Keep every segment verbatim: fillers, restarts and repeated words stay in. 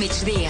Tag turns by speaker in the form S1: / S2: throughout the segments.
S1: migdia.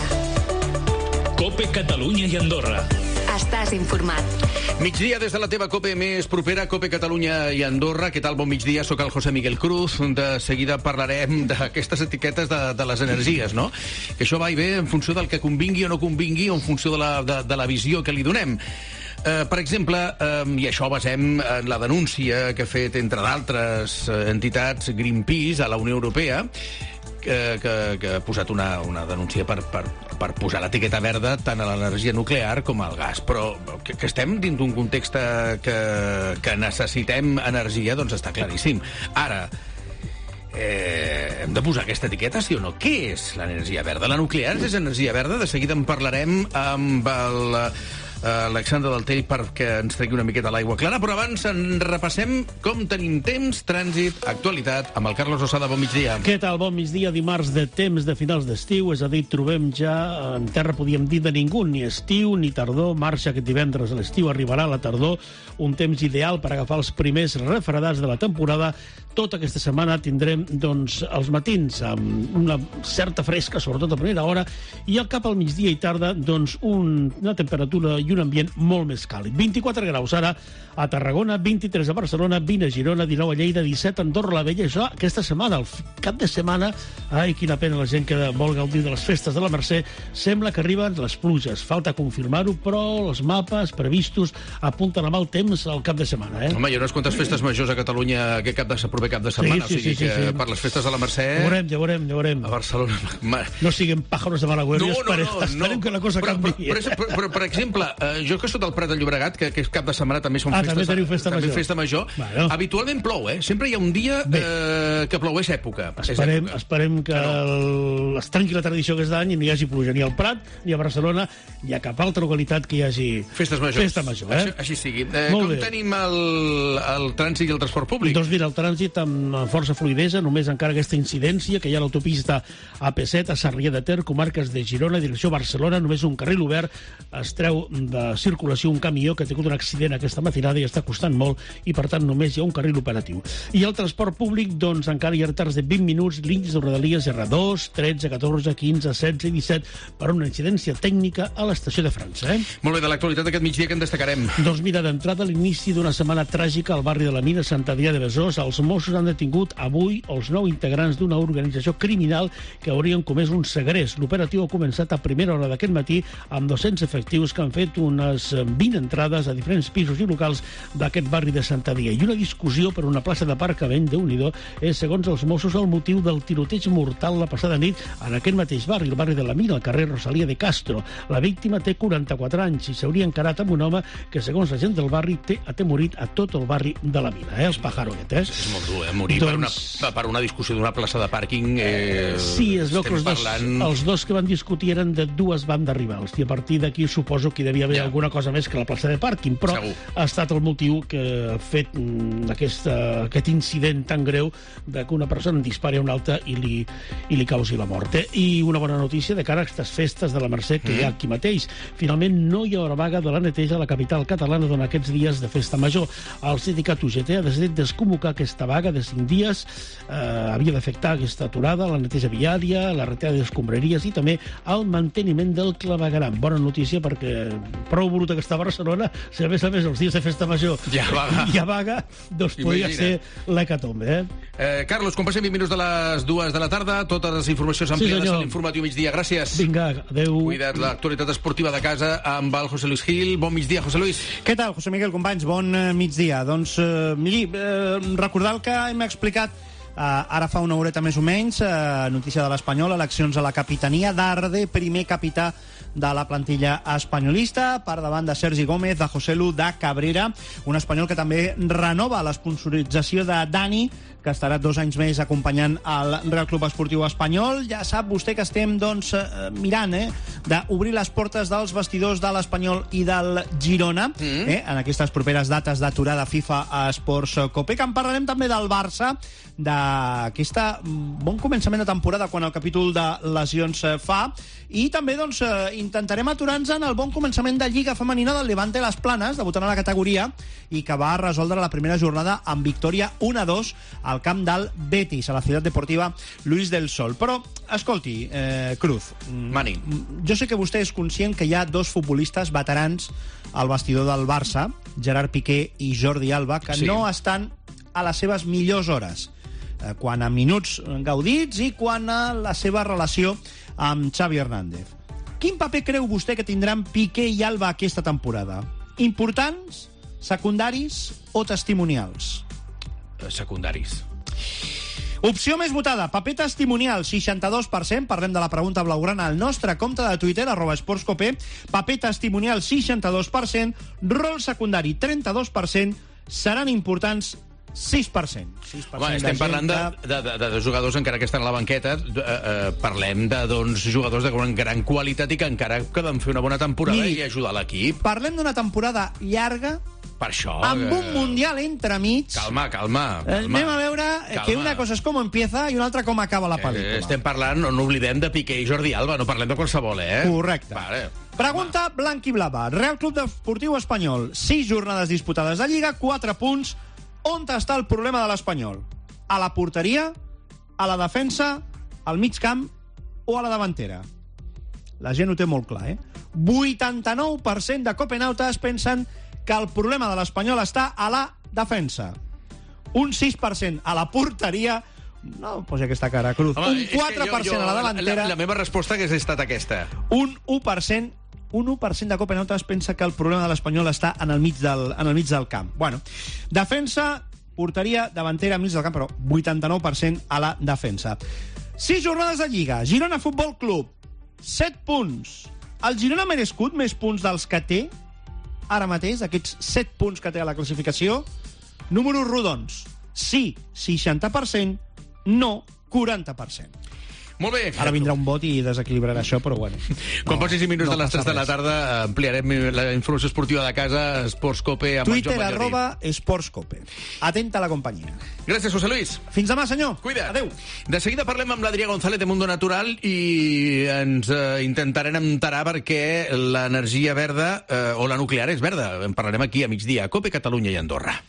S2: COPE Catalunya i Andorra.
S1: Estàs informat.
S3: Migdia des de la teva COPE més propera, COPE Catalunya i Andorra. Què tal? Bon migdia, sóc el José Miguel Cruz. De seguida parlarem d'aquestes etiquetes de, de les energies, no? Que això va i ve en funció del que convingui o no convingui, o en funció de la, de, de la visió que li donem. Uh, per exemple, uh, i això basem en la denúncia que ha fet, entre d'altres entitats, Greenpeace a la Unió Europea, que, que, que ha posat una, una denúncia per, per, per posar l'etiqueta verda tant a l'energia nuclear com al gas. Però que, que estem dins d'un context que, que necessitem energia, doncs està claríssim. Ara, eh, hem de posar aquesta etiqueta, sí o no? Què és l'energia verda? La nuclear és energia verda? De seguida en parlarem amb el Alexandre Daltell perquè ens tregui una miqueta l'aigua clara, però abans en repassem com tenim temps, trànsit, actualitat amb el Carlos Osada. Bon migdia.
S4: Què tal? Bon migdia, dimarts de temps de finals d'estiu, és a dir, trobem ja en terra, podíem dir, de ningú, ni estiu ni tardor. Marxa aquest divendres a l'estiu, arribarà la tardor, un temps ideal per agafar els primers refredats de la temporada. Tota aquesta setmana tindrem, doncs, els matins amb una certa fresca, sobretot a primera hora, i al cap al migdia i tarda, doncs, un, una temperatura i un ambient molt més càlid. vint-i-quatre graus ara a Tarragona, vint-i-tres a Barcelona, vint a Girona, dinou a Lleida, disset a Andorra la Vella. Això aquesta setmana, el cap de setmana, ai, quina pena la gent que vol gaudir de les festes de la Mercè, sembla que arriben les pluges. Falta confirmar-ho, però els mapes previstos apunten a mal temps al cap de setmana, eh?
S3: Home, hi ha unes quantes festes majors a Catalunya aquest cap de, proper cap de setmana,
S4: sí, sí,
S3: o sigui
S4: sí, sí,
S3: que
S4: sí.
S3: per les festes de la Mercè...
S4: Ja veurem, ja veurem, ja veurem.
S3: A Barcelona...
S4: No siguin pájaros de mal agüero,
S3: no, no,
S4: esperem,
S3: no,
S4: esperem
S3: no.
S4: que la cosa
S3: però,
S4: canvi.
S3: Però, però, però, però, per exemple, eh, jo que soc del Prat de Llobregat, que aquest cap de setmana també són
S4: Ah,
S3: festes...
S4: també teniu festa
S3: també
S4: major.
S3: festa major.
S4: Bueno.
S3: Habitualment plou, eh? Sempre hi ha un dia eh, que plou, és època.
S4: Esperem,
S3: és època.
S4: esperem que el, es trenqui la tradició aquest any i no hi hagi pluja ni al Prat, ni a Barcelona, ni a cap altra localitat que hi hagi
S3: festes majors.
S4: Festa major, eh?
S3: Així, així sigui. Eh,
S4: Molt
S3: com
S4: bé.
S3: tenim el, el trànsit i el transport públic?
S4: Doncs mira, el trànsit amb força fluidesa, només encara aquesta incidència que hi ha a l'autopista A P set a Sarrià de Ter, comarques de Girona, direcció Barcelona, només un carril obert, es treu de circulació un camió que ha tingut un accident aquesta matinada i està costant molt, i per tant només hi ha un carril operatiu. I el transport públic, doncs encara hi ha retards de vint minuts, línies de Rodalies erre dos, tretze, catorze, quinze, setze i disset per una incidència tècnica a l'estació de França, eh?
S3: Molt bé, de l'actualitat d'aquest migdia que en destacarem.
S4: Doncs mira, d'entrada a l'inici d'una setmana tràgica al barri de la Mina, Sant Adrià de Besòs, els Mossos han detingut avui els nou integrants d'una organització criminal que haurien comès un segrest. L'operatiu ha començat a primera hora d'aquest matí amb dos-cents efectius que han fet unes vint entrades a diferents pisos i locals d'aquest barri de Sant Adrià. I una discussió per una plaça d'aparcament de Unido és, segons els Mossos, el motiu del tiroteig mortal la passada nit en aquest mateix barri, el barri de la Mina, al carrer Rosalía de Castro. La víctima té quaranta-quatre anys i s'hauria encarat amb un home que, segons la gent del barri, té atemorit a tot el barri de la Mina, eh? Els pajaronet, eh?
S3: És molt dur, eh? Morir
S4: doncs...
S3: per, una, per una discussió d'una plaça de pàrquing. Eh,
S4: sí, es veu que els dos,
S3: parlant...
S4: els dos que van discutir eren de dues bandes rivals, i a partir d'aquí suposo que hi devia haver
S3: ja.
S4: alguna cosa més que la plaça de pàrquing, però
S3: Segur.
S4: ha estat el motiu que ha fet mm, aquest, uh, aquest incident tan greu de que una persona dispari a una altra i li, i li causi la mort. Eh? I una bona notícia de cara a aquestes festes de la Mercè que mm. hi ha aquí mateix. Finalment no hi haurà vaga de la neteja a la capital catalana durant aquests dies de festa major. El sindicat U G T ha decidit desconvocar aquesta vaga de cinc dies. Eh, havia d'afectar aquesta aturada, la neteja viària, la retirada d'escombraries i també el manteniment del clavegueram. Bona notícia perquè prou bruta que està a Barcelona, si a més a més els dies de festa major
S3: hi ha vaga,
S4: hi ha vaga doncs podria ser l'hecatombe, eh?
S3: Eh, Carlos, quan passem vint minuts de les dues de la tarda, totes les informacions ampliades
S4: sí,
S3: a l'informatiu migdia. Gràcies.
S4: Vinga, adeu.
S3: Cuida't l'actualitat esportiva de casa amb el José Luis Gil. Bon migdia, José Luis.
S5: Què tal, José Miguel, companys? Bon eh, migdia. Doncs, eh, miri, eh, recordar el que hem explicat eh, ara fa una horeta més o menys, eh, notícia de l'Espanyol, eleccions a la capitania, Darder, primer capità de la plantilla espanyolista, per davant de Sergi Gómez, de Joselu, de Cabrera, un espanyol que també renova l'esponsorització de Dani, que estarà dos anys més acompanyant el Real Club Esportiu Espanyol. Ja sap vostè que estem doncs, mirant eh, d'obrir les portes dels vestidors de l'Espanyol i del Girona mm. eh, en aquestes properes dates d'aturada FIFA a Esports Cope, que en parlarem també del Barça, d'aquest bon començament de temporada quan el capítol de lesions fa, i també doncs, intentarem aturar-nos en el bon començament de Lliga Femenina del Levante Las Planes, debutant a la categoria, i que va resoldre la primera jornada amb victòria un a dos al al camp del Betis, a la ciutat deportiva Luis del Sol. Però, escolti, eh, Cruz,
S3: Mani.
S5: jo sé que vostè és conscient que hi ha dos futbolistes veterans al vestidor del Barça, Gerard Piqué i Jordi Alba, que
S3: Sí.
S5: no estan a les seves millors hores, eh, quan a minuts gaudits i quan a la seva relació amb Xavi Hernández. Quin paper creu vostè que tindran Piqué i Alba aquesta temporada? Importants, secundaris o testimonials?
S3: Secundaris.
S5: Opció més votada, paper testimonial, seixanta-dos per cent, parlem de la pregunta blaugrana al nostre compte de Twitter, arroba esportscope, paper testimonial, seixanta-dos per cent, rol secundari, trenta-dos per cent, seran importants, sis per cent. sis per cent
S3: Home, estem
S5: de
S3: parlant
S5: gent
S3: de, de, de, de jugadors encara que estan a la banqueta, eh, eh, parlem de doncs, jugadors de gran, gran qualitat i que encara poden fer una bona temporada
S5: Miri,
S3: i ajudar l'equip.
S5: Parlem d'una temporada llarga,
S3: Per això...
S5: amb
S3: eh,
S5: un mundial entremig.
S3: Calma, calma.
S5: Eh,
S3: calma.
S5: Anem a veure
S3: Calma.
S5: que una cosa és com empieza i una altra com acaba la pel·lícula.
S3: Eh, estem parlant, no, no oblidem de Piqué i Jordi Alba, no parlem de qualsevol, eh?
S5: Correcte.
S3: Vale.
S5: Pregunta blanc i blava. Real Club Deportiu Espanyol. Sis jornades disputades de Lliga, quatre punts. On està el problema de l'Espanyol? A la porteria, a la defensa, al mig camp o a la davantera? La gent ho té molt clar, eh? vuitanta-nou per cent de copenautes pensen que el problema de l'Espanyol està a la defensa. Un sis per cent a la porteria. No posi aquesta cara, Cruz.
S3: Home,
S5: un
S3: és que
S5: quatre per cent
S3: jo, jo,
S5: a la davantera.
S3: La, la meva resposta hagués estat aquesta.
S5: Un u per cent un u per cent de copenautes pensa que el problema de l'Espanyol està en el mig del, en el mig del camp. Bueno, defensa, porteria, davantera, mig del camp, però vuitanta-nou per cent a la defensa. Sis jornades de Lliga. Girona Futbol Club, set punts. El Girona ha merescut més punts dels que té ara mateix, aquests set punts que té a la classificació? Números rodons. Sí, seixanta per cent. No, quaranta per cent.
S3: Molt bé.
S5: Ara vindrà un vot i desequilibrarà això, però bueno.
S3: Quan passi cinc minuts
S5: no
S3: de les tres
S5: passa
S3: de la
S5: res.
S3: tarda ampliarem la informació esportiva de casa, Esportscope amb
S5: Twitter,
S3: el Joan Mallori.
S5: arroba esportscope. Atenta a la companyia.
S3: Gràcies, José Luis.
S5: Fins demà, senyor.
S3: Cuida.
S5: Adéu.
S3: De seguida parlem amb l'Adrià González de Mundo Natural i ens eh, intentarem enterar perquè l'energia verda eh, o la nuclear és verda. En parlarem aquí a migdia a COPE, Catalunya i Andorra.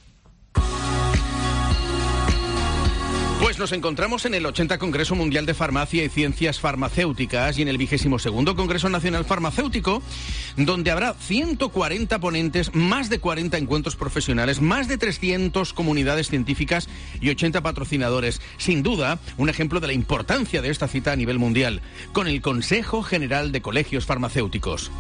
S3: Pues nos encontramos en el ochenta Congreso Mundial de Farmacia y Ciencias Farmacéuticas y en el vigésimo segundo Congreso Nacional Farmacéutico, donde habrá ciento cuarenta ponentes, más de cuarenta encuentros profesionales, más de trescientas comunidades científicas y ochenta patrocinadores. Sin duda, un ejemplo de la importancia de esta cita a nivel mundial, con el Consejo General de Colegios Farmacéuticos.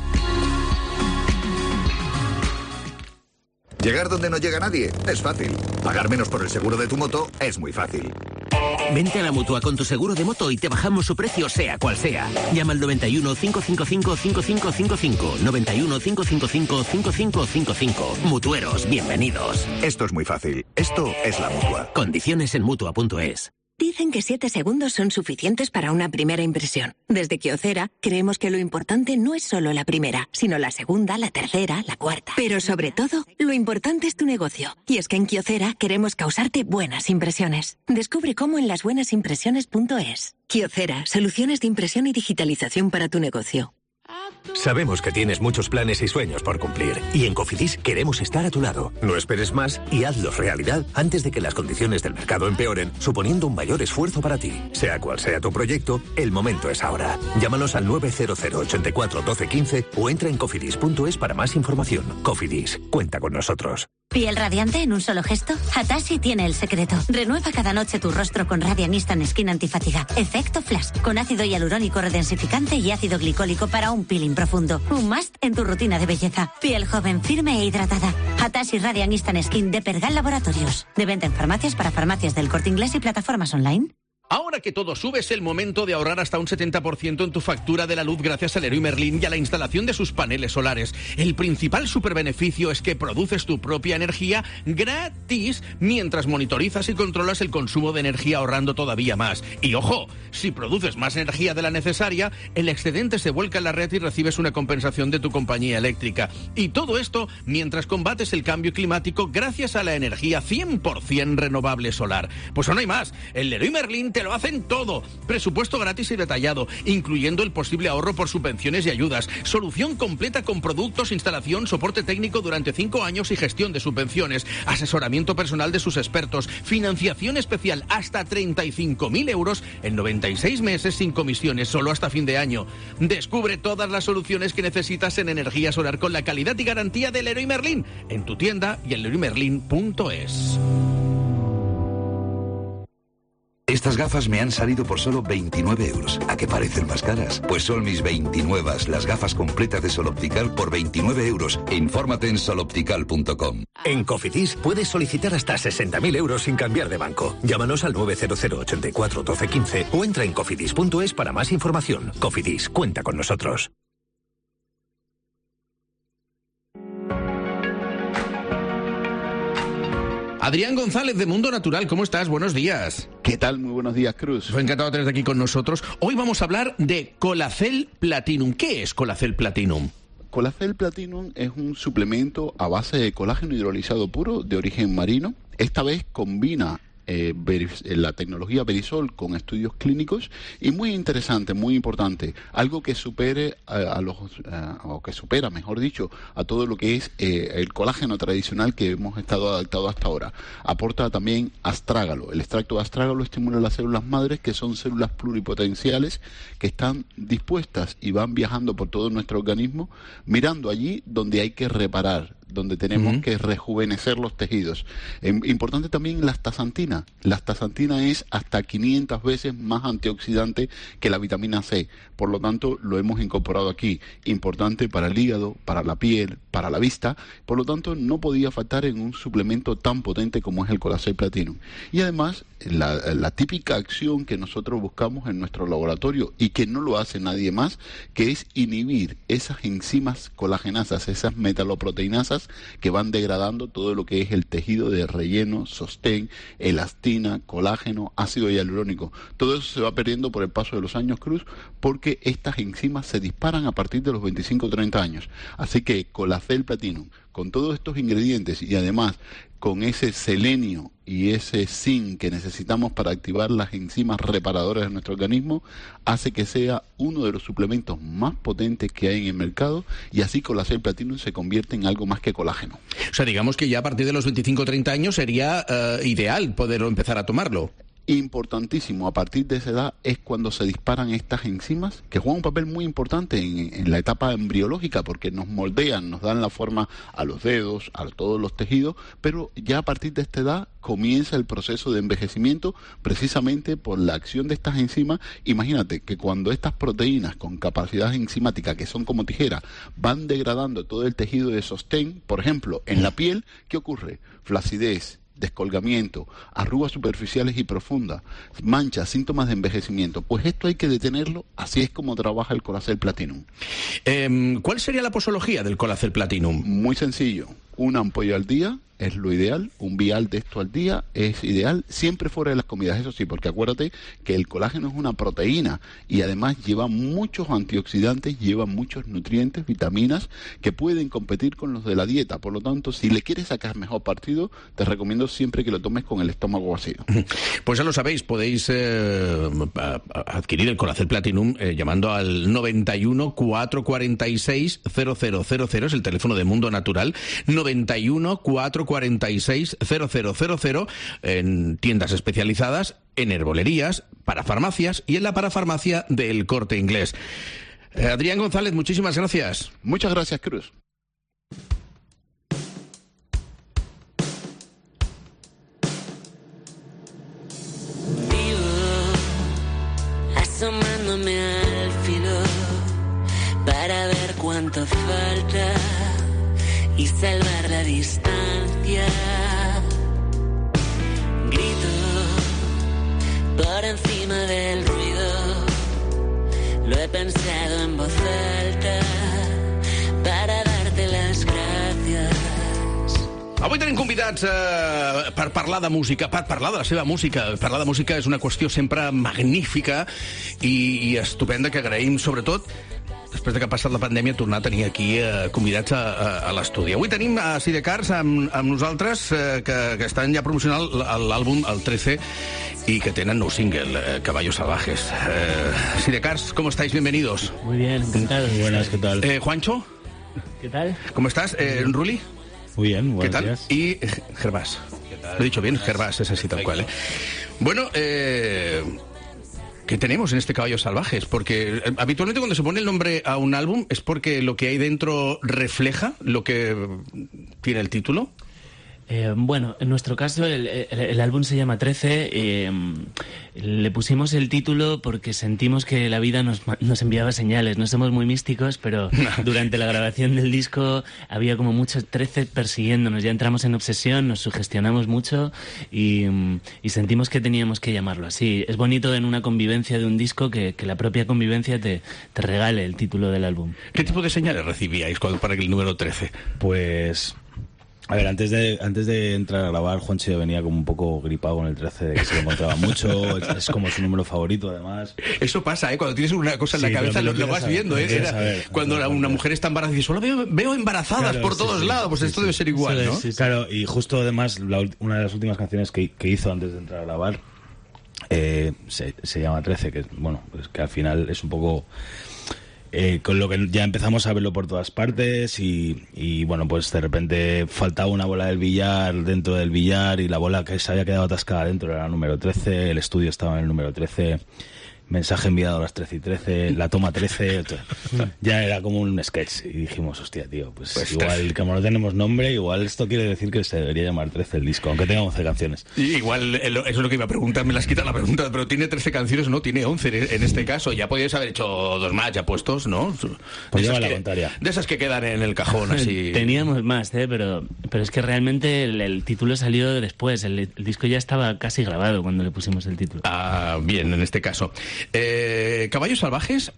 S1: Llegar donde no llega nadie es fácil. Pagar menos por el seguro de tu moto es muy fácil.
S6: Vente a la Mutua con tu seguro de moto y te bajamos su precio sea cual sea. Llama al noventa y uno, cinco cinco cinco, cinco cinco cinco cinco. noventa y uno, cinco cinco cinco, cinco cinco cinco cinco. Mutueros, bienvenidos.
S1: Esto es muy fácil. Esto es la Mutua.
S6: Condiciones en Mutua punto es.
S7: Dicen que siete segundos son suficientes para una primera impresión. Desde Kyocera creemos que lo importante no es solo la primera, sino la segunda, la tercera, la cuarta. Pero sobre todo, lo importante es tu negocio. Y es que en Kyocera queremos causarte buenas impresiones. Descubre cómo en las buenas impresiones punto es. Kyocera, soluciones de impresión y digitalización para tu negocio.
S8: Sabemos que tienes muchos planes y sueños por cumplir, y en Cofidis queremos estar a tu lado. No esperes más y hazlos realidad antes de que las condiciones del mercado empeoren, suponiendo un mayor esfuerzo para ti. Sea cual sea tu proyecto, el momento es ahora. Llámanos al nueve cero cero, ochenta y cuatro, doce, quince o entra en cofidis punto es para más información. Cofidis, cuenta con nosotros.
S9: ¿Piel radiante en un solo gesto? Hatashi tiene el secreto. Renueva cada noche tu rostro con Radiant Instant Skin Antifatiga. Efecto Flash, con ácido hialurónico redensificante y ácido glicólico para un peeling profundo. Un must en tu rutina de belleza. Piel joven, firme e hidratada. Hatashi Radiant Instant Skin de Pergal Laboratorios. De venta en farmacias para farmacias del Corte Inglés y plataformas online.
S3: Ahora que todo sube, es el momento de ahorrar hasta un setenta por ciento en tu factura de la luz gracias a Leroy Merlin y a la instalación de sus paneles solares. El principal superbeneficio es que produces tu propia energía gratis mientras monitorizas y controlas el consumo de energía ahorrando todavía más. Y ojo, si produces más energía de la necesaria, el excedente se vuelca en la red y recibes una compensación de tu compañía eléctrica. Y todo esto mientras combates el cambio climático gracias a la energía cien por ciento renovable solar. Pues no hay más. El Leroy Merlin te te lo hacen todo. Presupuesto gratis y detallado, incluyendo el posible ahorro por subvenciones y ayudas. Solución completa con productos, instalación, soporte técnico durante cinco años y gestión de subvenciones. Asesoramiento personal de sus expertos. Financiación especial hasta treinta y cinco mil euros en noventa y seis meses sin comisiones, solo hasta fin de año. Descubre todas las soluciones que necesitas en energía solar con la calidad y garantía de Leroy Merlin en tu tienda y en leroy merlin punto es.
S10: Estas gafas me han salido por solo veintinueve euros. ¿A qué parecen más caras? Pues son mis veintinuevas, las gafas completas de Sol Optical por veintinueve euros. Infórmate en sol optical punto com.
S8: En Cofidis puedes solicitar hasta sesenta mil euros sin cambiar de banco. Llámanos al nueve cero cero, ochenta y cuatro, doce, quince o entra en cofidis punto es para más información. Cofidis, cuenta con nosotros.
S3: Adrián González, de Mundo Natural, ¿cómo estás? Buenos días.
S11: ¿Qué tal? Muy buenos días, Cruz.
S3: Encantado de tenerte aquí con nosotros. Hoy vamos a hablar de Colacel Platinum. ¿Qué es Colacel Platinum?
S11: Colacel Platinum es un suplemento a base de colágeno hidrolizado puro de origen marino. Esta vez combina Eh, la tecnología Verisol con estudios clínicos y muy interesante, muy importante, algo que supere a, a los a, o que supera, mejor dicho, a todo lo que es eh, el colágeno tradicional que hemos estado adaptados hasta ahora. Aporta también astrágalo. El extracto de astrágalo estimula las células madres, que son células pluripotenciales que están dispuestas y van viajando por todo nuestro organismo, mirando allí donde hay que reparar, donde tenemos uh-huh. que rejuvenecer los tejidos. Eh, importante también la astaxantina. La astaxantina es hasta quinientas veces más antioxidante que la vitamina C. Por lo tanto, lo hemos incorporado aquí. Importante para el hígado, para la piel, para la vista. Por lo tanto, no podía faltar en un suplemento tan potente como es el Colacel Platinum. Y además, la, la típica acción que nosotros buscamos en nuestro laboratorio y que no lo hace nadie más, que es inhibir esas enzimas colagenasas, esas metaloproteinasas que van degradando todo lo que es el tejido de relleno, sostén, elastina, colágeno, ácido hialurónico. Todo eso se va perdiendo por el paso de los años, Cruz, porque estas enzimas se disparan a partir de los veinticinco o treinta años. Así que Colacel Platinum, con todos estos ingredientes y además con ese selenio y ese zinc que necesitamos para activar las enzimas reparadoras de nuestro organismo, hace que sea uno de los suplementos más potentes que hay en el mercado, y así Colacel Platinum se convierte en algo más que colágeno.
S3: O sea, digamos que ya a partir de los veinticinco o treinta años sería uh, ideal poder empezar a tomarlo.
S11: Importantísimo, a partir de esa edad es cuando se disparan estas enzimas, que juegan un papel muy importante en, en la etapa embriológica, porque nos moldean, nos dan la forma a los dedos, a todos los tejidos, pero ya a partir de esta edad comienza el proceso de envejecimiento, precisamente por la acción de estas enzimas. Imagínate que cuando estas proteínas con capacidad enzimática, que son como tijera, van degradando todo el tejido de sostén, por ejemplo, en la piel, ¿qué ocurre? Flacidez, descolgamiento, arrugas superficiales y profundas, manchas, síntomas de envejecimiento. Pues esto hay que detenerlo. Así es como trabaja el Colacel Platinum.
S3: Eh, ¿Cuál sería la posología del Colacel Platinum?
S11: Muy sencillo. Una ampolla al día es lo ideal, un vial de esto al día es ideal, siempre fuera de las comidas, eso sí, porque acuérdate que el colágeno es una proteína y además lleva muchos antioxidantes, lleva muchos nutrientes, vitaminas que pueden competir con los de la dieta. Por lo tanto, si le quieres sacar mejor partido, te recomiendo siempre que lo tomes con el estómago vacío.
S3: Pues ya lo sabéis, podéis eh, adquirir el Colacel Platinum eh, llamando al noventa y uno, cuatrocientos cuarenta y seis, cero cero cero cero, es el teléfono de Mundo Natural, noventa y uno, cuatrocientos cuarenta y seis, cero cero cero cero, en tiendas especializadas, en herbolerías, para farmacias y en la parafarmacia del Corte Inglés. Eh, Adrián González, muchísimas gracias.
S11: Muchas gracias, Cruz.
S12: Asomándome al filo para ver cuánto falta y salvar la distancia. Grito por encima del ruido, lo he pensado en voz alta para darte las gracias.
S3: Avui tenim convidats eh, per parlar de música, per parlar de la seva música. Parlar de música és una qüestió sempre magnífica i, i estupenda, que agraïm sobretot després de que ha passat la pandèmia, tornar a tenir aquí eh, convidats a, a, a l'estudi. Avui tenim a Sidecars amb, amb nosaltres, eh, que, que estan ja promocionant l'àlbum, el trece, y que tienen un single, eh, Caballos Salvajes. Eh, Sidecars, ¿cómo estáis? Bienvenidos.
S13: Muy bien, encantados.
S3: Muy buenas, ¿qué tal? Eh, Juancho.
S13: ¿Qué tal?
S3: ¿Cómo estás? Eh, Ruli.
S14: Muy bien, buenos
S3: ¿Qué tal?
S14: días.
S3: Y Gervás. ¿Qué tal? Lo he dicho bien, Gervás, es así tal cual. ¿eh? Bueno, eh... ¿qué tenemos en este Caballos Salvajes? Porque eh, habitualmente cuando se pone el nombre a un álbum es porque lo que hay dentro refleja lo que tiene el título.
S13: Eh, bueno, en nuestro caso el, el, el álbum se llama trece. Eh, le pusimos el título porque sentimos que la vida nos, nos enviaba señales. No somos muy místicos, pero durante la grabación del disco había como muchos trece persiguiéndonos. Ya entramos en obsesión, nos sugestionamos mucho y, y sentimos que teníamos que llamarlo así. Es bonito en una convivencia de un disco que, que la propia convivencia te, te regale el título del álbum.
S3: ¿Qué tipo de señales recibíais cuando, para el número trece?
S14: Pues... A ver, antes de antes de entrar a grabar, Juancho ya venía como un poco gripado con el trece, de que se lo encontraba mucho, es, es como su número favorito, además.
S3: Eso pasa, ¿eh? Cuando tienes una cosa en
S14: Sí,
S3: la cabeza,
S14: pero
S3: lo, lo vas
S14: saber,
S3: viendo, ¿eh?
S14: quieres
S3: Era
S14: saber,
S3: cuando
S14: claro,
S3: una
S14: claro.
S3: mujer está embarazada y dices, solo veo, veo embarazadas
S14: Claro,
S3: por
S14: sí,
S3: todos
S14: sí,
S3: lados, pues
S14: sí,
S3: esto
S14: sí.
S3: debe ser igual, ¿no?
S14: Sí, sí. Claro, y justo además, la, ult- una de las últimas canciones que, que hizo antes de entrar a grabar eh, se, se llama trece, que bueno, pues que al final es un poco... Eh, con lo que ya empezamos a verlo por todas partes y, y bueno, pues de repente faltaba una bola del billar dentro del billar y la bola que se había quedado atascada dentro era el número trece, el estudio estaba en el número trece, mensaje enviado a las trece y trece, la toma trece, ya era como un sketch y dijimos, hostia, tío, pues,
S3: Pues
S14: igual,
S3: trece.
S14: como no tenemos nombre, igual esto quiere decir que se debería llamar trece el disco, aunque tenga once canciones.
S3: Y igual, eh, lo- eso es lo que iba a preguntar, me las quita la pregunta, pero tiene trece canciones, no, tiene once en- en este caso. Ya podíais haber hecho dos más ya puestos, ¿no?
S14: Pues
S3: De
S14: lleva
S3: esas
S14: la
S3: que-
S14: contraria.
S3: De esas que quedan en el cajón, así.
S13: Teníamos más, ¿eh? pero, pero es que realmente el, el título salió después. El, el disco ya estaba casi grabado cuando le pusimos el título.
S3: Ah, bien, en este caso. Eh, Caballos Salvajes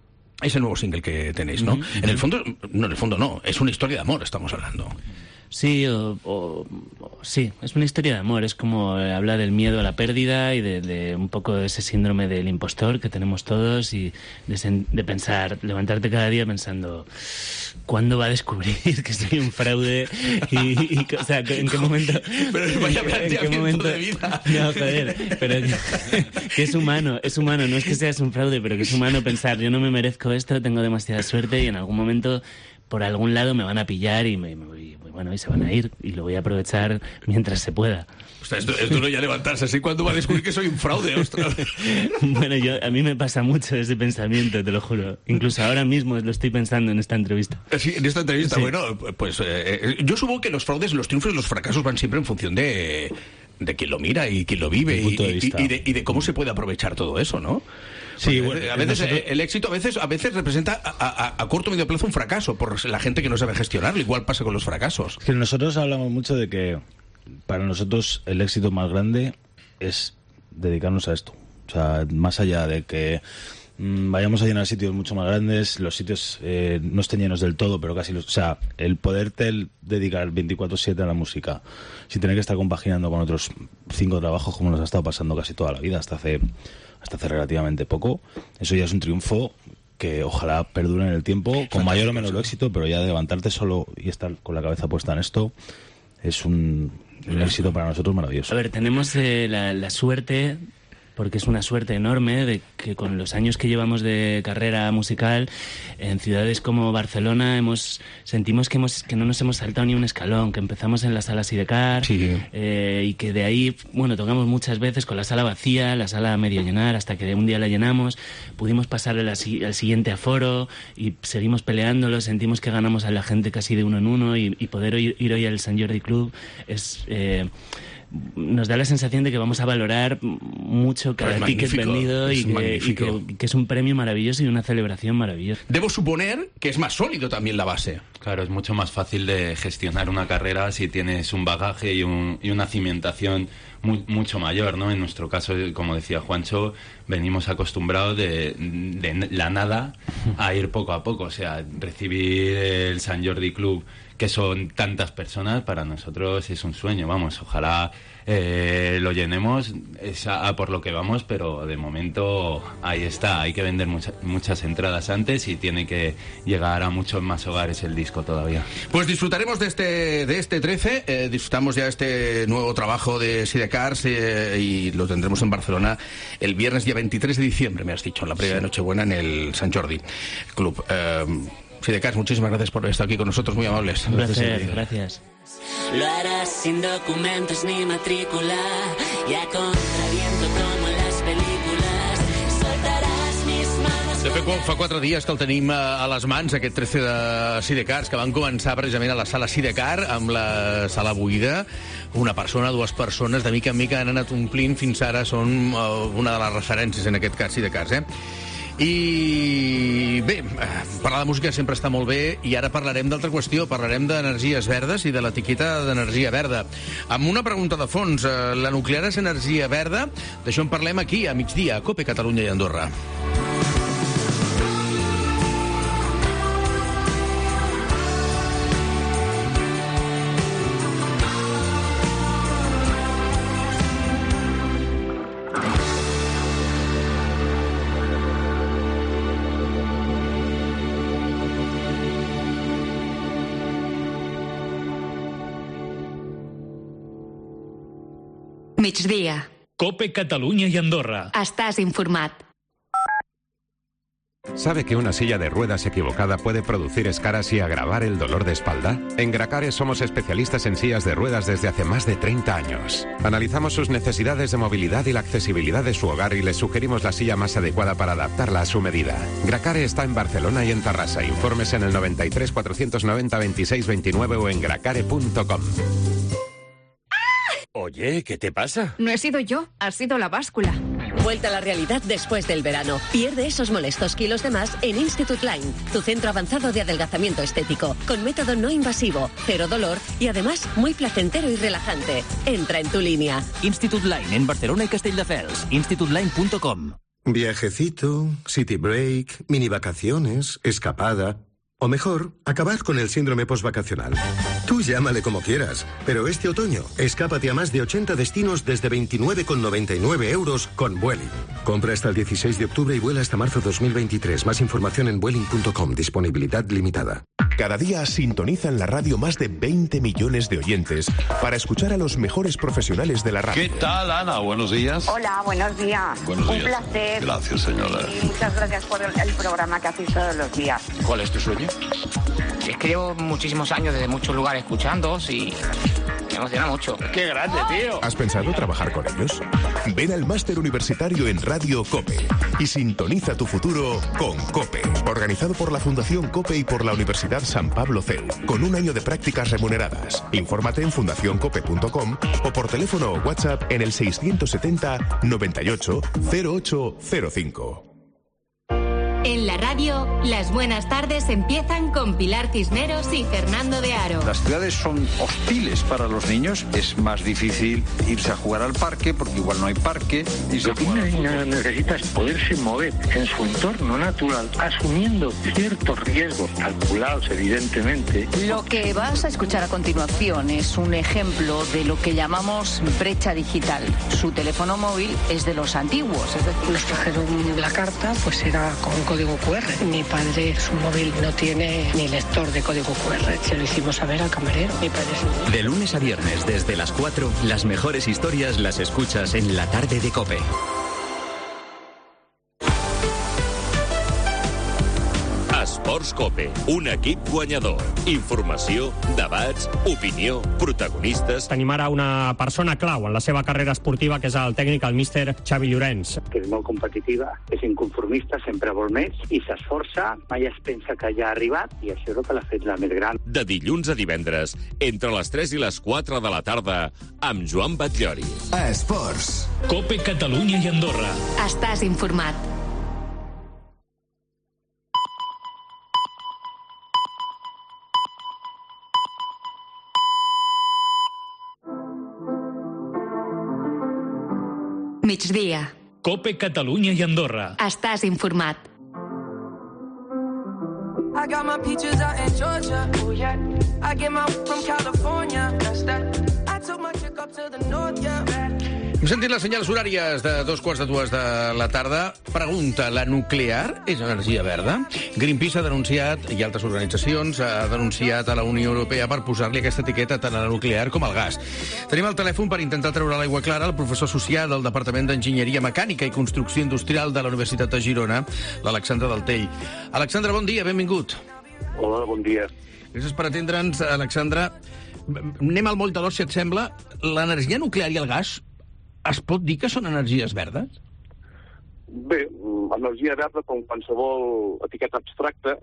S3: es el nuevo single que tenéis, ¿no?
S13: Ujú,
S3: En el fondo, no, en el fondo no, es una historia de amor, estamos hablando.
S13: Sí, o, o- o- sí, es una historia de amor. Es como eh, habla del miedo a la pérdida y de, de un poco de ese síndrome del impostor que tenemos todos y de, sen- de pensar, levantarte cada día pensando ¿cuándo va a descubrir que soy un fraude? Y, y, o sea, ¿en qué momento?
S3: Pero vaya
S13: ¿en qué
S3: planteamiento
S13: momento?
S3: de vida.
S13: No, joder, pero que, que es humano, es humano, no es que seas un fraude, pero que es humano pensar, yo no me merezco esto, tengo demasiada suerte y en algún momento por algún lado me van a pillar y me, me voy- bueno, y se van a ir y lo voy a aprovechar mientras se pueda.
S3: O sea, esto, es duro ya levantarse así cuando va a descubrir que soy un fraude, ostras.
S13: Bueno, yo, a mí me pasa mucho ese pensamiento, te lo juro. Incluso ahora mismo lo estoy pensando en esta entrevista.
S3: Sí, en esta entrevista,
S13: Sí.
S3: bueno, pues eh, eh, yo supongo que los fraudes, los triunfos y los fracasos van siempre en función de, de quién lo mira y quién lo vive
S14: El
S3: y,
S14: punto de
S3: y-
S14: vista.
S3: y de, y de cómo se puede aprovechar todo eso, ¿no?
S14: Sí,
S3: Porque,
S14: bueno,
S3: a veces
S14: nosotros-
S3: eh, el éxito a veces a veces representa a, a- a corto o medio plazo un fracaso por la gente que no sabe gestionarlo. Igual pasa con los fracasos.
S14: Es que nosotros hablamos mucho de que para nosotros el éxito más grande es dedicarnos a esto. O sea, más allá de que mm, vayamos a llenar sitios mucho más grandes, los sitios eh, no estén llenos del todo, pero casi los... O sea, el poderte el dedicar veinticuatro siete a la música sin tener que estar compaginando con otros cinco trabajos como nos ha estado pasando casi toda la vida hasta hace, hasta hace relativamente poco, eso ya es un triunfo que ojalá perdure en el tiempo, con mayor o menor éxito, pero ya de levantarte solo y estar con la cabeza puesta en esto es un, un éxito para nosotros maravilloso.
S13: A ver, tenemos eh, la, la suerte, porque es una suerte enorme, de que con los años que llevamos de carrera musical, en ciudades como Barcelona hemos sentimos que hemos que no nos hemos saltado ni un escalón, que empezamos en la sala Sidecar, eh, y que de ahí, bueno, tocamos muchas veces con la sala vacía, la sala a medio llenar, hasta que un día la llenamos, pudimos pasar al, si- al siguiente aforo y seguimos peleándolo, sentimos que ganamos a la gente casi de uno en uno y, y poder ir, ir hoy al Sant Jordi Club es... Eh, nos da la sensación de que vamos a valorar mucho cada
S3: Es
S13: ticket
S3: magnífico,
S13: vendido y
S3: es
S13: que, y
S3: magnífico.
S13: que- que es un premio maravilloso y una celebración maravillosa.
S3: Debo suponer que es más sólido también la base.
S15: Claro, es mucho más fácil de gestionar una carrera si tienes un bagaje y, un, y una cimentación mu- mucho mayor, ¿no? En nuestro caso, como decía Juancho, venimos acostumbrados de, de la nada a ir poco a poco. O sea, recibir el Sant Jordi Club, que son tantas personas, para nosotros es un sueño. Vamos, ojalá eh, lo llenemos, es a, a por lo que vamos, pero de momento ahí está, hay que vender mucha, muchas entradas antes y tiene que llegar a muchos más hogares el disco todavía.
S3: Pues disfrutaremos de este, de este trece, eh, disfrutamos ya este nuevo trabajo de Sidecars eh, y lo tendremos en Barcelona el viernes día veintitrés de diciembre, me has dicho, en la previa de Nochebuena en el Sant Jordi Club. Eh, Sidecars, muchísimas gracias por estar aquí con nosotros, muy amables.
S13: Un placer, gracias.
S12: Lo harás sin documentos ni matrícula y a contraviento como en las películas. Soltaràs mis manos...
S3: De fet, fa quatre dies que el tenim a les mans, aquest trece de Sidecars, que van començar precisament a la sala Sidecar, amb la sala buida. Una persona, dues persones, de mica en mica han anat omplint, fins ara són una de les referències, en aquest cas, Sidecars, eh? I bé, parlar de música sempre està molt bé i ara parlarem d'altra qüestió, parlarem d'energies verdes i de l'etiqueta d'energia verda. Amb una pregunta de fons, la nuclear és energia verda? D'això en parlem aquí, a migdia, a COPE Catalunya i Andorra.
S16: Migdia.
S2: COPE Catalunya y Andorra.
S16: Estàs informat.
S17: ¿Sabe que una silla de ruedas equivocada puede producir escaras y agravar el dolor de espalda? En Gracare somos especialistas en sillas de ruedas desde hace más de treinta años. Analizamos sus necesidades de movilidad y la accesibilidad de su hogar y les sugerimos la silla más adecuada para adaptarla a su medida. Gracare está en Barcelona y en Tarrasa. Informes en el noventa y tres, cuatrocientos noventa, veintiséis veintinueve o en gracare punto com.
S18: Oye, ¿qué te pasa?
S19: No he sido yo, ha sido la báscula.
S20: Vuelta a la realidad después del verano. Pierde esos molestos kilos de más en Institute Line, tu centro avanzado de adelgazamiento estético, con método no invasivo, cero dolor y además muy placentero y relajante. Entra en tu línea.
S21: Institute Line en Barcelona y Castelldefels. institute line punto com.
S22: Viajecito, city break, mini vacaciones, escapada... O mejor, acabar con el síndrome postvacacional. Tú llámale como quieras, pero este otoño, escápate a más de ochenta destinos desde veintinueve con noventa y nueve euros con Vueling. Compra hasta el dieciséis de octubre y vuela hasta marzo dos mil veintitrés. Más información en vueling punto com. Disponibilidad limitada.
S23: Cada día sintonizan la radio más de veinte millones de oyentes para escuchar a los mejores profesionales de la radio.
S24: ¿Qué tal, Ana? Buenos días.
S25: Hola, buenos días.
S24: Buenos
S25: Un
S24: días.
S25: placer.
S24: Gracias, señora.
S25: Y muchas gracias por el, el programa que hacéis todos los días.
S24: ¿Cuál es tu sueño?
S26: Es que llevo muchísimos años desde muchos lugares escuchándoos y me emociona mucho.
S24: ¡Qué grande, tío!
S23: ¿Has pensado trabajar con ellos? Ven al máster universitario en Radio COPE y sintoniza tu futuro con COPE. Organizado por la Fundación COPE y por la Universidad San Pablo C E U, con un año de prácticas remuneradas. Infórmate en fundación cope punto com o por teléfono o WhatsApp en el seiscientos setenta, noventa y ocho, cero ocho cero cinco.
S16: En la radio, las buenas tardes empiezan con Pilar Cisneros y Fernando de Aro.
S27: Las ciudades son hostiles para los niños. Es más difícil irse a jugar al parque porque igual no hay parque.
S28: Lo que una niña necesita es poderse mover en su entorno natural, asumiendo ciertos riesgos calculados, evidentemente.
S29: Lo que vas a escuchar a continuación es un ejemplo de lo que llamamos brecha digital. Su teléfono móvil es de los antiguos, es decir...
S30: Nos trajeron la carta, pues era con código cu erre. Mi padre, su móvil no tiene ni lector de código cu erre. Se lo hicimos saber al camarero. Mi padre es...
S21: De lunes a viernes, desde las cuatro, las mejores historias las escuchas en la tarde de COPE.
S18: Esports COPE, un equip guanyador. Informació, debats, opinió, protagonistes...
S31: Tenim ara una persona clau en la seva carrera esportiva, que és el tècnic, el míster Xavi Llorenç.
S32: Que és molt competitiva, és inconformista, sempre vol més i s'esforça, mai es pensa que ja ha arribat i això és el que l'ha fet la més gran.
S18: De dilluns a divendres, entre les tres i les quatre de la tarda, amb Joan Batllori.
S2: Esports. COPE Catalunya i Andorra.
S16: Estàs informat. Migdia.
S2: COPE Catalunya i Andorra.
S16: Estàs informat.
S33: I got my peaches out in Georgia. Oh yeah. I get my from California. That's that.
S3: Hem sentit les senyals horàries de dos quarts de dues de la tarda. Pregunta, la nuclear és energia verda? Greenpeace ha denunciat, i altres organitzacions, ha denunciat a la Unió Europea per posar-li aquesta etiqueta tant a la nuclear com al gas. Tenim al telèfon per intentar treure l'aigua clara el professor associat del Departament d'Enginyeria Mecànica i Construcció Industrial de la Universitat de Girona, l'Alexandre Daltell. Alexandre, bon dia, benvingut.
S1: Hola, bon dia.
S3: Gràcies per atendre'ns, Alexandre. Anem al moll de l'os, si et sembla. L'energia nuclear i el gas es pot dir que són energies verdes?
S1: Bé, energia verda, com qualsevol etiqueta abstracta,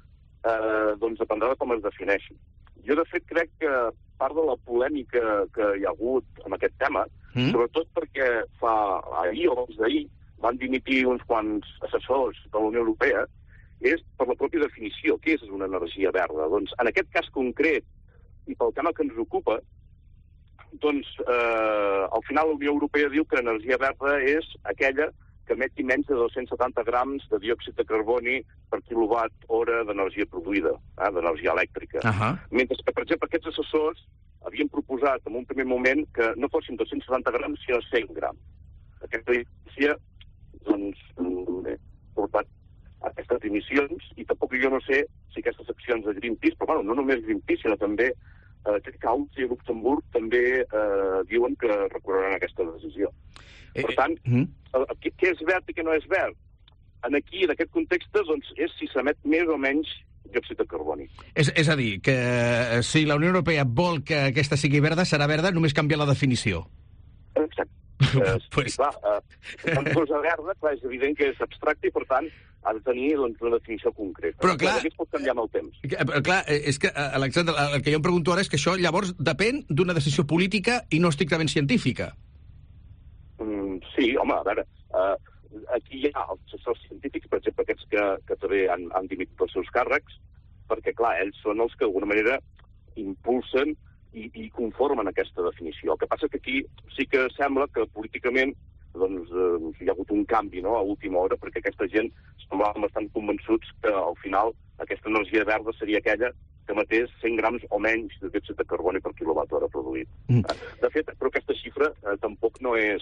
S1: eh, doncs dependrà de com es defineixi. Jo, de fet, crec que part de la polèmica que hi ha hagut en aquest tema, mm. sobretot perquè fa ahir o abans d'ahir van dimitir uns quants assessors de la Unió Europea, és per la pròpia definició. Què és una energia verda? Doncs, en aquest cas concret, i pel tema que ens ocupa, doncs, eh, al final la Unió Europea diu que l'energia verda és aquella que emeti menys de dos-cents setanta grams de diòxid de carboni per quilowatt hora d'energia produïda, eh, d'energia elèctrica. Uh -huh. Mentre que, per exemple, aquests assessors havien proposat en un primer moment que no fossin dos-cents setanta grams, sinó cent grams. Aquesta diferència, doncs, ha portat aquestes emissions, i tampoc jo no sé si aquestes accions de Greenpeace, però bueno, no només Greenpeace, sinó també aquest Caus i Luxemburg també eh, diuen que recorreran aquesta decisió. Eh, per tant, eh, què, què és verd i què no és verd? En aquí, en aquest context, doncs, és si s'emet més o menys diòxid de carboni.
S3: És, és a dir, que si la Unió Europea vol que aquesta sigui verda, serà verda, només canvia la definició.
S1: Exacte. Eh, pues... clar, eh, una cosa verda, clar, és evident que és abstracte i, per tant, ha de tenir doncs, una definició concreta.
S3: Però, clar,
S1: es pot canviar amb el temps.
S3: Però, clar, és que, Alexandre, el que jo em pregunto ara és que això llavors depèn d'una decisió política i no estrictament científica.
S1: Mm, sí, home, a veure, eh, aquí hi ha els assessors científics, per exemple, aquests que, que també han, han dimitit els seus càrrecs, perquè, clar, ells són els que d'alguna manera impulsen i, i conformen aquesta definició. El que passa que aquí sí que sembla que políticament doncs, eh, hi ha hagut un canvi, no?, a última hora, perquè aquesta gent semblaven bastant convençuts que al final aquesta energia verda seria aquella que matés cent grams o menys de diòxid de carboni per quilowatt hora produït. Mm. De fet, però aquesta xifra eh, tampoc no és,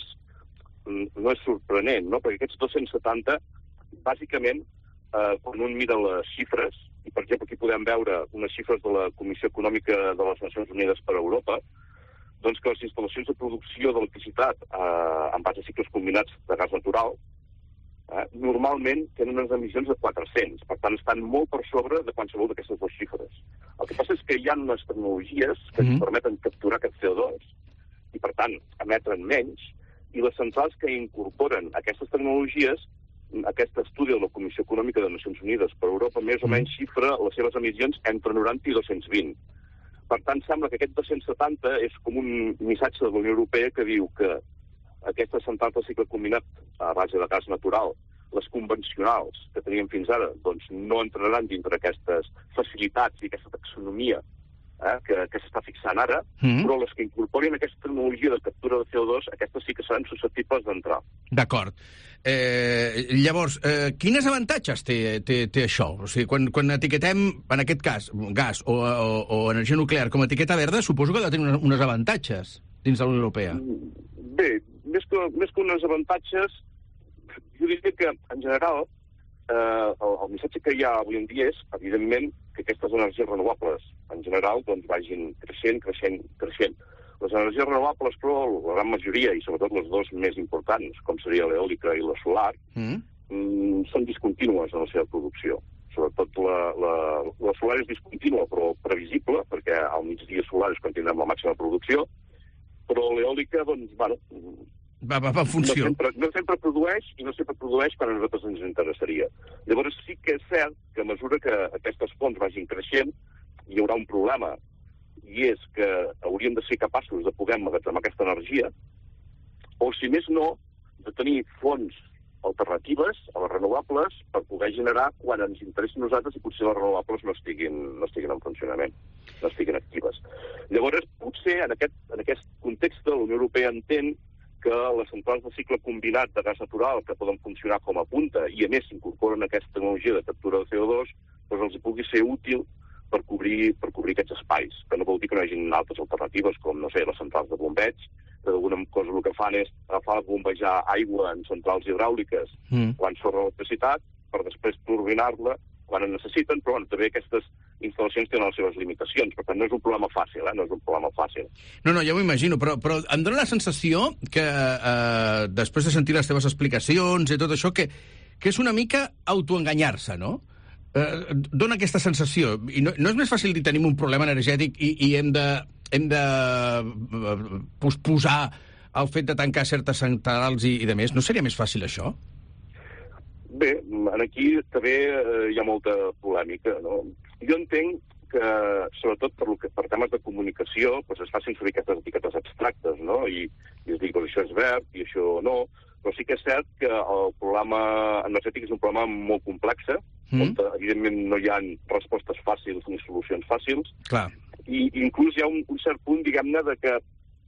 S1: no és sorprenent, no?, perquè aquests dos-cents setanta, bàsicament, eh, quan un mira les xifres, i per exemple aquí podem veure unes xifres de la Comissió Econòmica de les Nacions Unides per a Europa, doncs que les instal·lacions de producció d'electricitat eh, en base a cicles combinats de gas natural eh, normalment tenen unes emissions de quatre-cents, per tant estan molt per sobre de qualsevol d'aquestes dues xifres. El que passa és que hi ha unes tecnologies que ens mm-hmm. permeten capturar aquest C O dos i per tant emetren menys, i les centrals que incorporen aquestes tecnologies, aquest estudi de la Comissió Econòmica de les Nacions Unides per a Europa més o menys xifra les seves emissions entre noranta i dos-cents vint. Per tant, sembla que aquest dos-cents setanta és com un missatge de la Unió Europea que diu que aquestes centrals de cicle combinat a base de gas natural, les convencionals que teníem fins ara, doncs no entraran dintre aquestes facilitats i aquesta taxonomia eh, que, que s'està fixant ara, mm. però les que incorporin aquesta tecnologia de captura de C O dos, aquestes sí que seran susceptibles d'entrar.
S3: D'acord. Eh, llavors, eh, quins avantatges té, té, té això? O sigui, quan, quan etiquetem, en aquest cas, gas o, o, o energia nuclear com a etiqueta verda, suposo que ha de tenir uns, uns avantatges dins de la Unió Europea.
S1: Bé, més que, més que uns avantatges, jo diria que, en general, eh, el, el missatge que hi ha avui en dia és, evidentment, que aquestes energies renovables, en general, doncs vagin creixent, creixent, creixent. Les energies renovables, però, la gran majoria, i sobretot les dues més importants, com seria l'eòlica i la solar, mm. Mm, són discontínues en la seva producció. Sobretot la, la, la solar és discontínua, però previsible, perquè al migdia solar és quan tindrem la màxima producció, però l'eòlica, doncs, bueno...
S3: Va, va, va en funció.
S1: No sempre, no sempre produeix, i no sempre produeix quan a nosaltres ens interessaria. Llavors sí que és cert que a mesura que aquestes fonts vagin creixent, hi haurà un problema, i és que hauríem de ser capaços de poder emmagatzemar aquesta energia, o, si més no, de tenir fonts alternatives a les renovables per poder generar quan ens interessi nosaltres i potser les renovables no estiguin, no estiguin en funcionament, no estiguin actives. Llavors, potser en aquest, en aquest context la Unió Europea entén que les centrals de cicle combinat de gas natural que poden funcionar com a punta i, a més, s'incorporen aquesta tecnologia de captura de C O dos, doncs els pugui ser útil per cobrir, per cobrir aquests espais, que no vol dir que no hi hagi altres alternatives, com, no sé, les centrals de bombeig, que d'alguna cosa el que fan és agafar, bombejar aigua en centrals hidràuliques mm. quan s'obre l'electricitat, per després turbinar-la quan en necessiten, però bueno, també aquestes instal·lacions tenen les seves limitacions, per tant no és un problema fàcil, eh? no és un problema fàcil.
S3: No, no, ja m'ho imagino, però, però em dóna la sensació que eh, després de sentir les teves explicacions i tot això, que, que és una mica autoenganyar-se, no? Eh, dona aquesta sensació. I no, no és més fàcil dir tenim un problema energètic i, i hem de, hem de posposar el fet de tancar certes centrals i, i de més? No seria més fàcil això?
S1: Bé, aquí també eh, hi ha molta polèmica, no? Jo entenc que, sobretot per, lo que, per temes de comunicació, doncs es facin servir aquestes etiquetes abstractes, no? I, i es digui, doncs això és verd i això no. Però sí que és cert que el problema energètic és un problema molt complex, mm. on evidentment no hi ha respostes fàcils ni solucions fàcils.
S3: Clar.
S1: I inclús hi ha un, un cert punt, diguem-ne, de que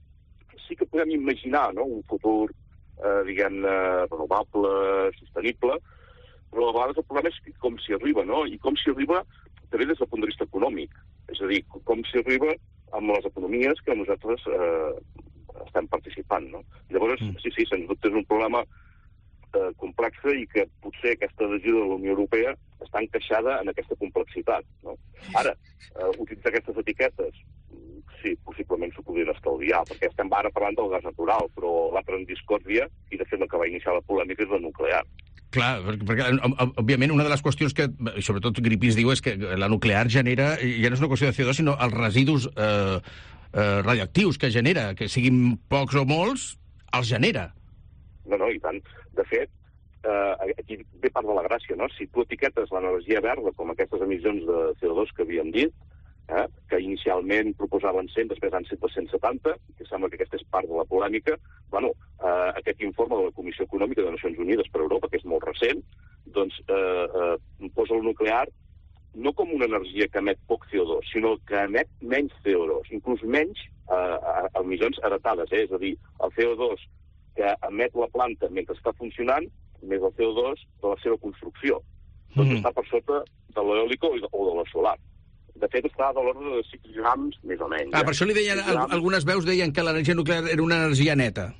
S1: sí que podem imaginar, no?, un futur, eh, diguem-ne, renovable, sostenible, però a vegades el problema és com s'hi arriba, no? I com s'hi arriba també des del punt de vista econòmic. És a dir, com s'hi arriba amb les economies que nosaltres eh, estem participant, no? Llavors, mm. sí, sí, sens dubte és un problema eh, complex i que potser aquesta decisió de la Unió Europea està encaixada en aquesta complexitat, no? Ara, eh, utilitzar aquestes etiquetes, sí, possiblement s'ho podrien estalviar, perquè estem ara parlant del gas natural, però l'altre en discòrdia, i de fet la que va iniciar la polèmica és la nuclear.
S3: Clar, perquè, òbviament, una de les qüestions que, sobretot Greenpeace diu, és que la nuclear genera, ja no és una qüestió de C O dos, sinó els residus eh, eh, radioactius que genera, que siguin pocs o molts, els genera.
S1: No, no, i tant. De fet, eh, aquí ve part de la gràcia, no? Si tu etiquetes l'energia verda com aquestes emissions de C O dos que havíem dit, eh, que inicialment proposaven cent, després han set cent setanta, que sembla que aquesta és part de la polèmica, bueno, eh, aquest informe de la Comissió Econòmica de Nacions Unides per Europa, que és molt recent, doncs eh, eh, posa el nuclear no com una energia que emet poc C O dos, sinó que emet menys C O dos, inclús menys eh, emissions heretades, eh? És a dir, el C O dos que emet la planta mentre està funcionant, més el C O dos de la seva construcció. Doncs mm. està per sota de l'eòlica o de la solar. De fet, està a l'ordre de sis grams, més o menys.
S3: Ah, per això li deien, algunes veus deien que l'energia nuclear era una energia neta.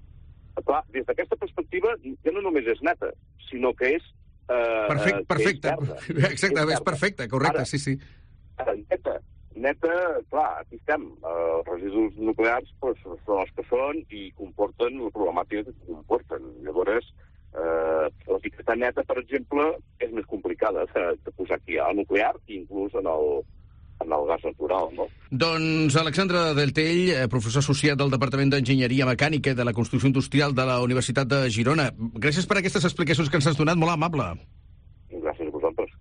S1: Clar, des d'aquesta perspectiva, ja no només és neta, sinó que és... Eh,
S3: perfecte, perfecte. És exacte, és, és perfecte, correcte, ara, sí, sí.
S1: Neta, neta, clar, aquí estem. Els residus nuclears doncs, són els que són i comporten la problemàtica que comporten. Llavors, eh, l'etiqueta neta, per exemple, és més complicada de, de posar aquí al nuclear i inclús en el, en el gas natural, no?
S3: Doncs Alexandre Deltell, professor associat del Departament d'Enginyeria Mecànica de la Construcció Industrial de la Universitat de Girona. Gràcies per aquestes explicacions que ens has donat, molt amable.
S1: Gràcies a vosaltres.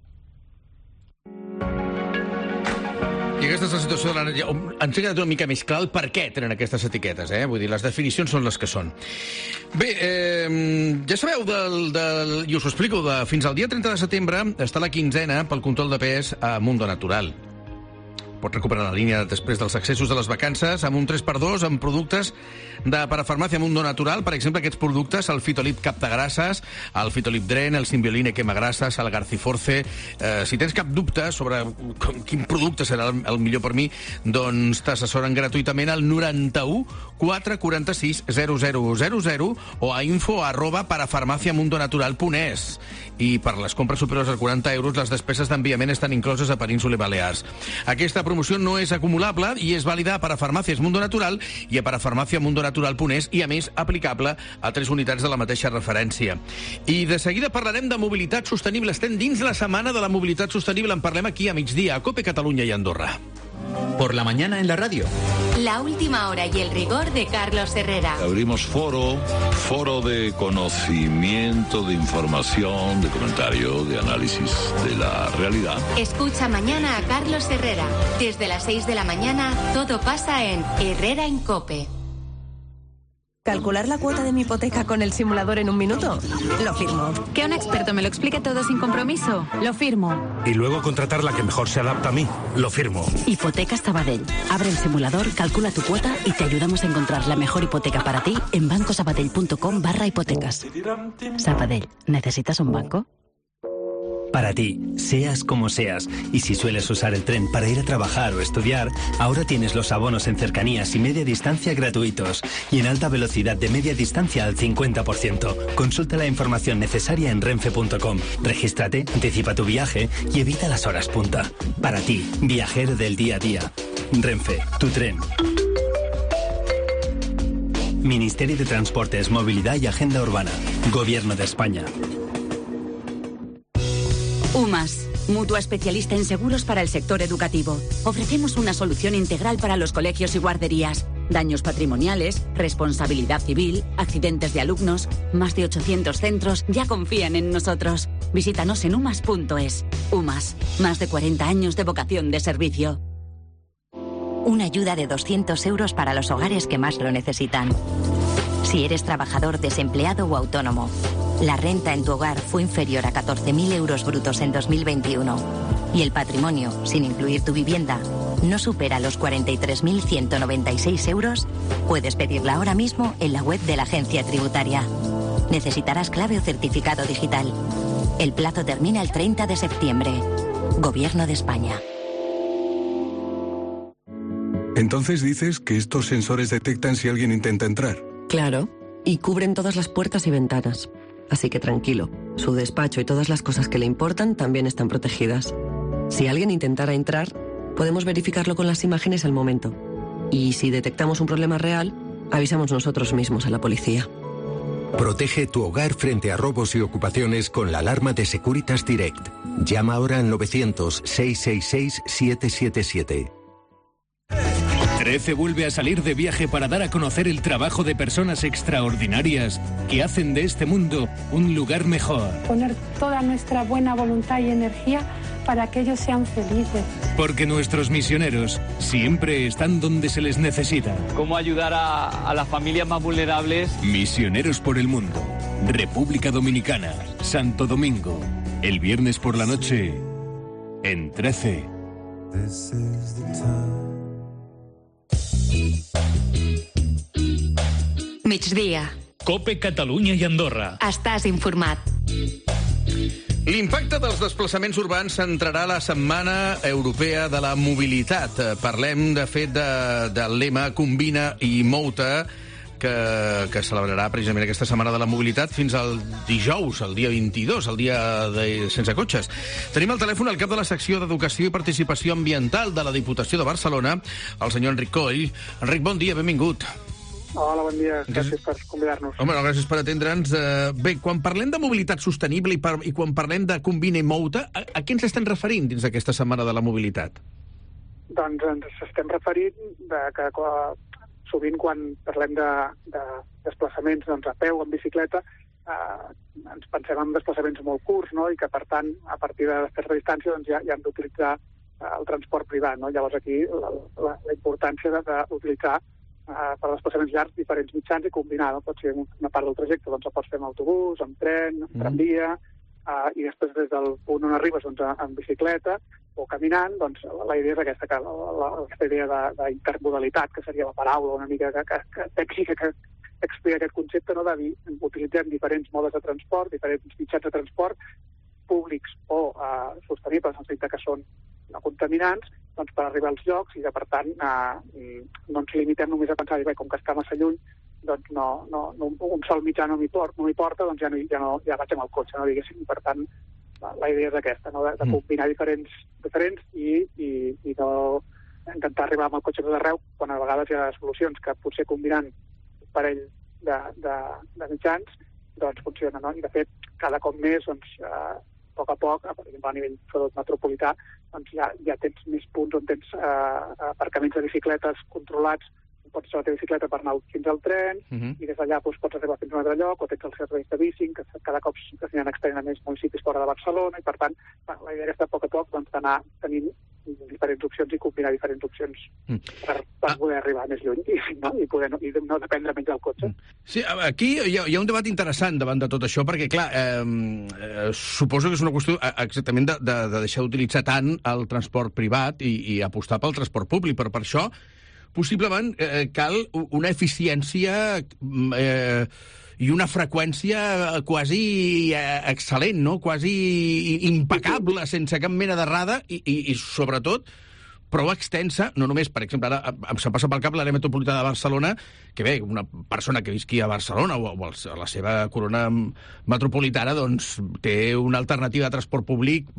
S3: I aquesta és la situació de l'energia. Ens ha quedat una mica més clar el per què tenen aquestes etiquetes, eh? Vull dir, les definicions són les que són. Bé, eh, ja sabeu, del, del, i us ho explico, de, fins al dia trenta de setembre està la quinzena pel control de pes a Mundo Natural. Pots recuperar la línia després dels accessos de les vacances amb un tres per dos amb productes de parafarmàcia Mundo Natural. Per exemple, aquests productes, el Fitolip Captagrasses, el Fitolip Dren, el Simbioline Quemagrasses, el Garciforce. Eh, si tens cap dubte sobre com, quin producte serà el, el millor per mi, doncs t'assessoren gratuïtament al noranta-u quatre quaranta-sis zero zero zero zero o a info arroba parafarmaciamundonatural punt es. I per les compres superiors a quaranta euros, les despeses d'enviament estan incloses a Península i Balears. Aquesta promoció no és acumulable i és vàlida a Parafarmàcies Mundo Natural i a parafarmaciamundonatural punt es i, a més, aplicable a tres unitats de la mateixa referència. I de seguida parlarem de mobilitat sostenible. Estem dins la setmana de la mobilitat sostenible. En parlem aquí a migdia, a COPE Catalunya i Andorra.
S21: Por la mañana en la radio.
S16: La última hora y el rigor de Carlos Herrera.
S24: Abrimos foro, foro de conocimiento, de información, de comentario, de análisis de la realidad.
S16: Escucha mañana a Carlos Herrera. Desde las seis de la mañana, todo pasa en Herrera en COPE.
S19: ¿Calcular la cuota de mi hipoteca con el simulador en un minuto? Lo firmo.
S29: ¿Que un experto me lo explique todo sin compromiso? Lo firmo.
S4: Y luego contratar la que mejor se adapta a mí. Lo firmo.
S5: Hipotecas Sabadell. Abre el simulador, calcula tu cuota y te ayudamos a encontrar la mejor hipoteca para ti en bancosabadell punto com barra hipotecas. Sabadell, ¿necesitas un banco?
S6: Para ti, seas como seas, y si sueles usar el tren para ir a trabajar o estudiar, ahora tienes los abonos en cercanías y media distancia gratuitos, y en alta velocidad de media distancia al cincuenta por ciento. Consulta la información necesaria en renfe punto com. Regístrate, anticipa tu viaje y evita las horas punta. Para ti, viajero del día a día. Renfe, tu tren. Ministerio de Transportes, Movilidad y Agenda Urbana. Gobierno de España.
S5: UMAS, mutua especialista en seguros para el sector educativo. Ofrecemos una solución integral para los colegios y guarderías. Daños patrimoniales, responsabilidad civil, accidentes de alumnos. Más de ochocientos centros ya confían en nosotros. Visítanos en umas punto es. UMAS, más de cuarenta años de vocación de servicio.
S7: Una ayuda de doscientos euros para los hogares que más lo necesitan. Si eres trabajador desempleado o autónomo, la renta en tu hogar fue inferior a catorce mil euros brutos en dos mil veintiuno y el patrimonio, sin incluir tu vivienda, no supera los cuarenta y tres mil ciento noventa y seis euros, puedes pedirla ahora mismo en la web de la agencia tributaria. Necesitarás clave o certificado digital. El plazo termina el treinta de septiembre. Gobierno de España.
S8: Entonces dices que estos sensores detectan si alguien intenta entrar.
S9: Claro, y cubren todas las puertas y ventanas. Así que tranquilo, su despacho y todas las cosas que le importan también están protegidas. Si alguien intentara entrar, podemos verificarlo con las imágenes al momento. Y si detectamos un problema real, avisamos nosotros mismos a la policía.
S10: Protege tu hogar frente a robos y ocupaciones con la alarma de Securitas Direct. Llama ahora al novecientos, seiscientos sesenta y seis, setecientos setenta y siete.
S2: trece vuelve a salir de viaje para dar a conocer el trabajo de personas extraordinarias que hacen de este mundo un lugar mejor.
S30: Poner toda nuestra buena voluntad y energía para que ellos sean felices.
S2: Porque nuestros misioneros siempre están donde se les necesita.
S11: ¿Cómo ayudar a, a las familias más vulnerables?
S2: Misioneros por el mundo. República Dominicana. Santo Domingo. El viernes por la noche. En trece.
S16: Migdia.
S2: Cope Catalunya i Andorra.
S16: Estàs informat.
S3: L'impacte dels desplaçaments urbans centrarà la Setmana Europea de la Mobilitat. Parlem, de fet, de, del lema Combina i Mou-te, que, que celebrarà precisament aquesta Setmana de la Mobilitat fins al dijous, el dia vint-i-dos, el dia de sense cotxes. Tenim al telèfon el cap de la secció d'Educació i Participació Ambiental de la Diputació de Barcelona, el senyor Enric Coll. Enric, bon dia, benvingut.
S12: Hola, bon dia. Gràcies per convidar-nos.
S3: Home, no, gràcies per atendre'ns. Uh, bé, quan parlem de mobilitat sostenible i, per, i quan parlem de Combina i Mou-te, a, a què ens estem referint dins d'aquesta Setmana de la Mobilitat?
S12: Doncs ens estem referint de que sovint quan parlem de, de desplaçaments doncs, a peu o en bicicleta, eh, ens pensem en desplaçaments molt curts, no? I que, per tant, a partir de certa distància doncs, ja, ja hem d'utilitzar eh, el transport privat. No? Llavors aquí la, la, la importància d'utilitzar Uh, per desplaçaments llargs diferents mitjans i combinar, no? Pot ser una part del trajecte, doncs el pots fer amb autobús, amb tren, amb mm. tramvia, uh, i després des del punt on arribes doncs, en bicicleta o caminant, doncs la idea és aquesta, que la, la, aquesta idea d'intermodalitat, que seria la paraula una mica que, que, que tècnica que explica aquest concepte, no? De dir, utilitzem diferents modes de transport, diferents mitjans de transport públics o uh, sostenibles, en sentit que són no contaminants, doncs per arribar als llocs i que, per tant, eh, no ens limitem només a pensar, bé, com que està massa lluny, doncs no, no, no, un sol mitjà no m'hi porta, no m'hi porta, doncs ja, no, ja, no, ja vaig amb el cotxe, no, diguéssim. Per tant, la, la idea és aquesta, no? de, de combinar diferents, diferents i, i, i no intentar arribar amb el cotxe tot arreu, quan a vegades hi ha solucions que potser combinant un parell de, de, de mitjans, doncs funciona, no? I de fet, cada cop més, doncs, eh, a poc a poc, per exemple, a nivell sobretot metropolità, doncs ja, ja tens més punts on tens eh, aparcaments de bicicletes controlats, pots usar la teva bicicleta per anar fins al tren, uh-huh. i des d'allà doncs, pots arribar fins a un altre lloc, o tens els serveis de bici, que cada cop s'hi han extret a més municipis fora de Barcelona, i per tant, la idea és a poc a poc doncs, d'anar tenint diferents opcions i combinar diferents opcions mm. per, per poder ah. arribar més lluny i, no, i, poder, no, i no dependre menys del cotxe.
S3: Sí, aquí hi ha, hi ha un debat interessant davant de tot això, perquè, clar, eh, eh, suposo que és una qüestió exactament de, de, de deixar d'utilitzar tant el transport privat i, i apostar pel transport públic, però per això possiblement eh, cal una eficiència eh, i una freqüència quasi eh, excel·lent, no? Quasi impecable, sense cap mena d'errada i, i, i sobretot prou extensa, no només, per exemple, ara em se passa pel cap l'àrea metropolitana de Barcelona, que bé, una persona que visqui a Barcelona o a la seva corona metropolitana, doncs té una alternativa de transport públic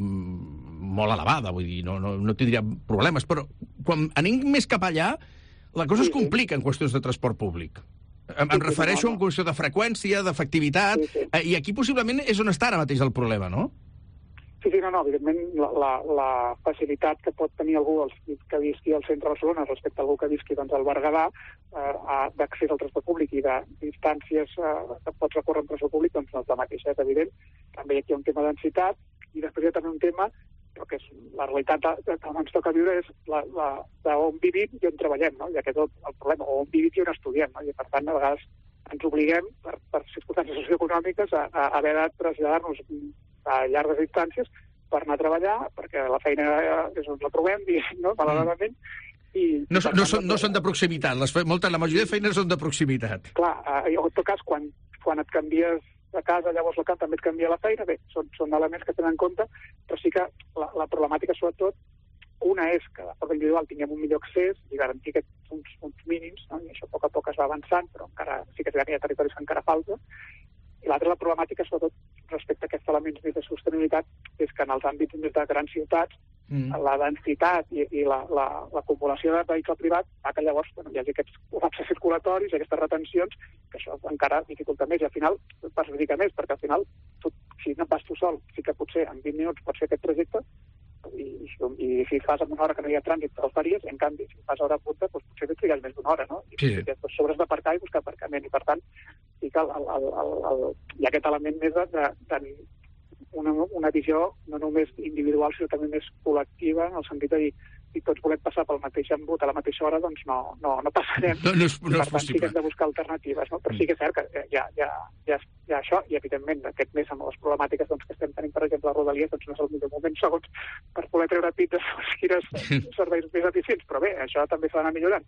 S3: molt elevada, vull dir, no, no, no tindria problemes, però quan anem més cap allà, la cosa es complica en qüestions de transport públic. Em, em refereixo a una qüestió de freqüència, d'efectivitat, i aquí possiblement és on està ara mateix el problema, no?
S12: Sí, sí, no, no, evidentment la, la, la facilitat que pot tenir algú que visqui al centre de Barcelona respecte a algú que visqui doncs, al Berguedà eh, d'accés al transport públic i de distàncies eh, que pots recórrer en transport públic, doncs no és la mateixa, és evident. També aquí hi ha un tema de densitat i després hi ha també un tema, però que és la realitat que ens toca viure és la, la, d'on vivim i on treballem, no? I aquest és el, el problema, o on vivim i on estudiem, no? I per tant, a vegades ens obliguem, per, per circumstàncies socioeconòmiques, a, a haver de traslladar-nos a llargues distàncies per anar a treballar, perquè la feina és on la trobem, no? Malauradament. I,
S3: no,
S12: i
S3: no, són, no són de proximitat, les fe... molta, la majoria de feines són de proximitat.
S12: Clar, eh, en tot cas, quan, quan et canvies de casa, llavors la cap també et canvia la feina, bé, són, són elements que tenen en compte, però sí que la, la problemàtica, sobretot, una és que de forma individual tinguem un millor accés i garantir aquests uns, uns mínims, no? I això a poc a poc es va avançant, però encara sí que hi ha territoris que encara falta. I l'altra, la problemàtica, sobretot, respecte a aquests elements de sostenibilitat, és que en els àmbits més de grans ciutats, mm. la densitat i, i l'acumulació la, la de vehicle privat fa que llavors bueno, hi hagi aquests col·lapses circulatoris, aquestes retencions, que això encara dificulta més i al final perjudica més, perquè al final, tu, si no vas tu sol, sí que potser en vint minuts pots fer aquest trajecte, i, i, i si fas en una hora que no hi ha trànsit, te el faries, i en canvi, si fas a hora punta, doncs potser et trigaries més d'una hora, no? I sí. Després sobres d'aparcar i buscar aparcament, i per tant, sí que el, el, el, el, hi ha aquest element més de, de, de una, una visió no només individual, sinó també més col·lectiva, en el sentit de dir, si tots volem passar pel mateix embut a la mateixa hora, doncs no, no, no passarem.
S3: No, no és, no
S12: per
S3: és
S12: tant,
S3: possible.
S12: sí que hem de buscar alternatives, no? Però sí que és cert que hi ha, hi ha, hi ha, hi ha això, i evidentment aquest mes amb les problemàtiques doncs, que estem tenint, per exemple, a Rodalies, doncs no és el millor moment, segons, per poder treure pizzas o quines serveis més eficients, però bé, això també s'ha d'anar millorant.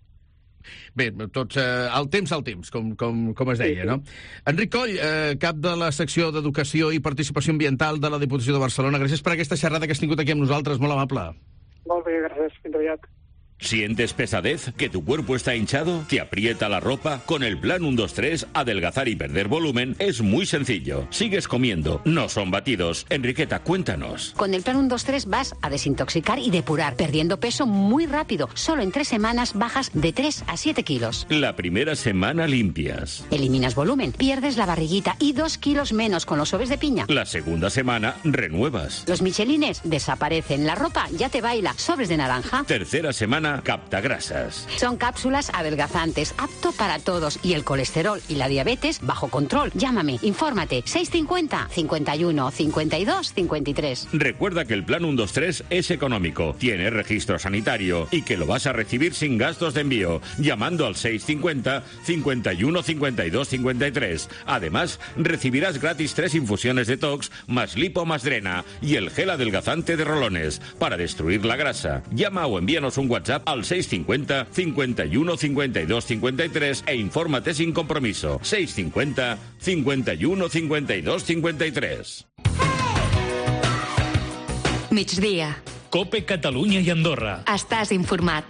S3: Bé, tots, eh, el temps al temps, com, com, com es deia, sí, sí. no? Enric Coll, eh, cap de la secció d'Educació i Participació Ambiental de la Diputació de Barcelona, gràcies per aquesta xerrada que has tingut aquí amb nosaltres, molt amable.
S12: Molt bé, gràcies. Fins aviat.
S18: ¿Sientes pesadez? ¿Que tu cuerpo está hinchado? ¿Te aprieta la ropa? Con el plan uno dos tres, adelgazar y perder volumen es muy sencillo. Sigues comiendo, no son batidos. Enriqueta, cuéntanos.
S13: Con el plan uno dos tres vas a desintoxicar y depurar, perdiendo peso muy rápido. Solo en tres semanas bajas de tres a siete kilos.
S18: La primera semana limpias.
S13: Eliminas volumen, pierdes la barriguita y dos kilos menos con los sobres de piña.
S18: La segunda semana renuevas.
S13: Los michelines desaparecen, la ropa ya te baila, sobres de naranja.
S18: Tercera semana capta grasas.
S13: Son cápsulas adelgazantes, apto para todos. Y el colesterol y la diabetes bajo control. Llámame, infórmate. seis cincuenta, cincuenta y uno, cincuenta y dos, cincuenta y tres.
S18: Recuerda que el plan uno dos tres es económico, tiene registro sanitario y que lo vas a recibir sin gastos de envío, llamando al seis cincuenta, cincuenta y uno, cincuenta y dos, cincuenta y tres. Además, recibirás gratis tres infusiones de Tox, más lipo más drena y el gel adelgazante de rolones para destruir la grasa. Llama o envíanos un WhatsApp al seis cincuenta, cincuenta y uno, cincuenta y dos, cincuenta y tres e infórmate sin compromiso. seis cincuenta, cincuenta y uno, cincuenta y dos, cincuenta y tres.
S16: Migdia.
S2: Cope Catalunya i Andorra.
S16: Estàs informat.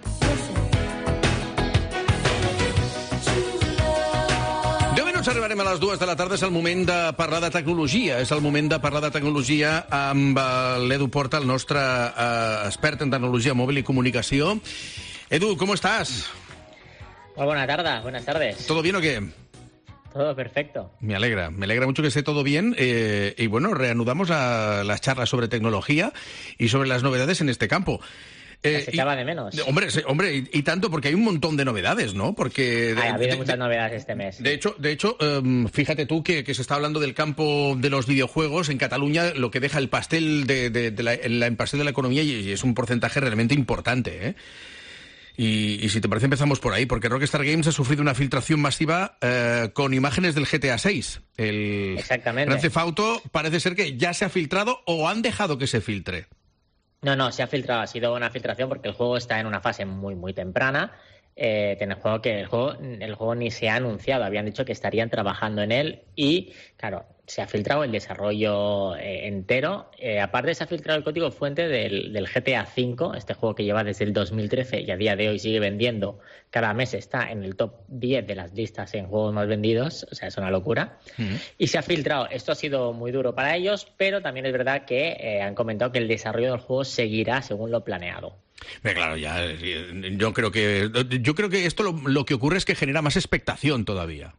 S3: deu minuts arribarem a les dues de la tarda, és el moment de parlar de tecnologia. És el moment de parlar de tecnologia amb l'Edu Porta, el nostre eh, expert en tecnologia mòbil i comunicació. Edu, ¿cómo estás?
S14: Muy buena tarde, buenas tardes.
S3: ¿Todo bien o qué?
S14: Todo perfecto.
S3: Me alegra, me alegra mucho que esté todo bien. Eh, y bueno, reanudamos a las charlas sobre tecnología y sobre las novedades en este campo.
S14: Eh, se echaba de menos.
S3: Hombre, hombre y, y tanto, porque hay un montón de novedades, ¿no? Porque de,
S14: ha habido
S3: de,
S14: muchas
S3: de,
S14: novedades este mes.
S3: De hecho, de hecho um, fíjate tú que, que se está hablando del campo de los videojuegos en Cataluña, lo que deja el pastel de, de, de la, el, el pastel de la economía, y, y es un porcentaje realmente importante, ¿eh? Y, y si te parece empezamos por ahí, porque Rockstar Games ha sufrido una filtración masiva eh, con imágenes del G T A seis. El
S14: Exactamente.
S3: Grand Theft Auto parece ser que ya se ha filtrado o han dejado que se filtre.
S14: No, no, se ha filtrado, ha sido una filtración porque el juego está en una fase muy, muy temprana. Eh, en el juego que el juego, el juego ni se ha anunciado, habían dicho que estarían trabajando en él y, claro, se ha filtrado el desarrollo eh, entero. Eh, aparte se ha filtrado el código fuente del, del G T A cinco, este juego que lleva desde el dos mil trece y a día de hoy sigue vendiendo. Cada mes está en el top diez de las listas en juegos más vendidos, o sea, es una locura. Mm. Y se ha filtrado. Esto ha sido muy duro para ellos, pero también es verdad que eh, han comentado que el desarrollo del juego seguirá según lo planeado.
S3: Pero claro, ya yo creo que yo creo que esto lo, lo que ocurre es que genera más expectación todavía.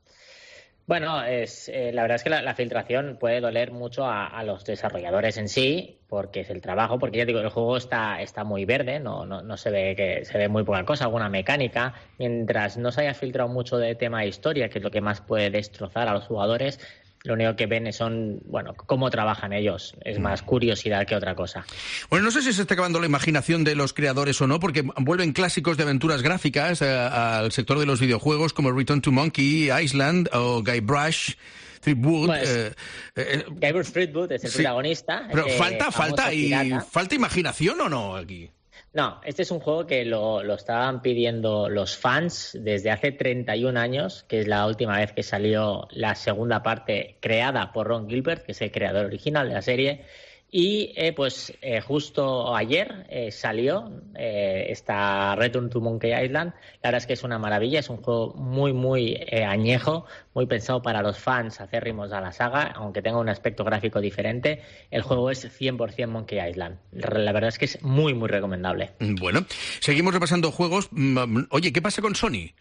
S14: Bueno, es eh, la verdad es que la, la filtración puede doler mucho a, a los desarrolladores en sí, porque es el trabajo, porque ya digo, el juego está, está muy verde, no, no, no se ve que se ve muy poca cosa, alguna mecánica, mientras no se haya filtrado mucho de tema de historia, que es lo que más puede destrozar a los jugadores. Lo único que ven son, bueno, cómo trabajan ellos. Es más curiosidad que otra cosa.
S3: Bueno, no sé si se está acabando la imaginación de los creadores o no, porque vuelven clásicos de aventuras gráficas eh, al sector de los videojuegos, como Return to Monkey Island o Guybrush Threepwood.
S14: Bueno,
S3: eh,
S14: eh, Guybrush Threepwood es el sí, protagonista.
S3: Pero
S14: eh,
S3: falta, falta, y, ¿falta imaginación o no aquí?
S14: No, este es un juego que lo, lo estaban pidiendo los fans desde hace treinta y un años, que es la última vez que salió la segunda parte creada por Ron Gilbert, que es el creador original de la serie. Y eh, pues eh, justo ayer eh, salió eh, esta Return to Monkey Island. La verdad es que es una maravilla, es un juego muy, muy eh, añejo, muy pensado para los fans acérrimos a la saga, aunque tenga un aspecto gráfico diferente. El juego es cien por ciento Monkey Island. La verdad es que es muy, muy recomendable.
S3: Bueno, seguimos repasando juegos. Oye, ¿qué pasa con Sony?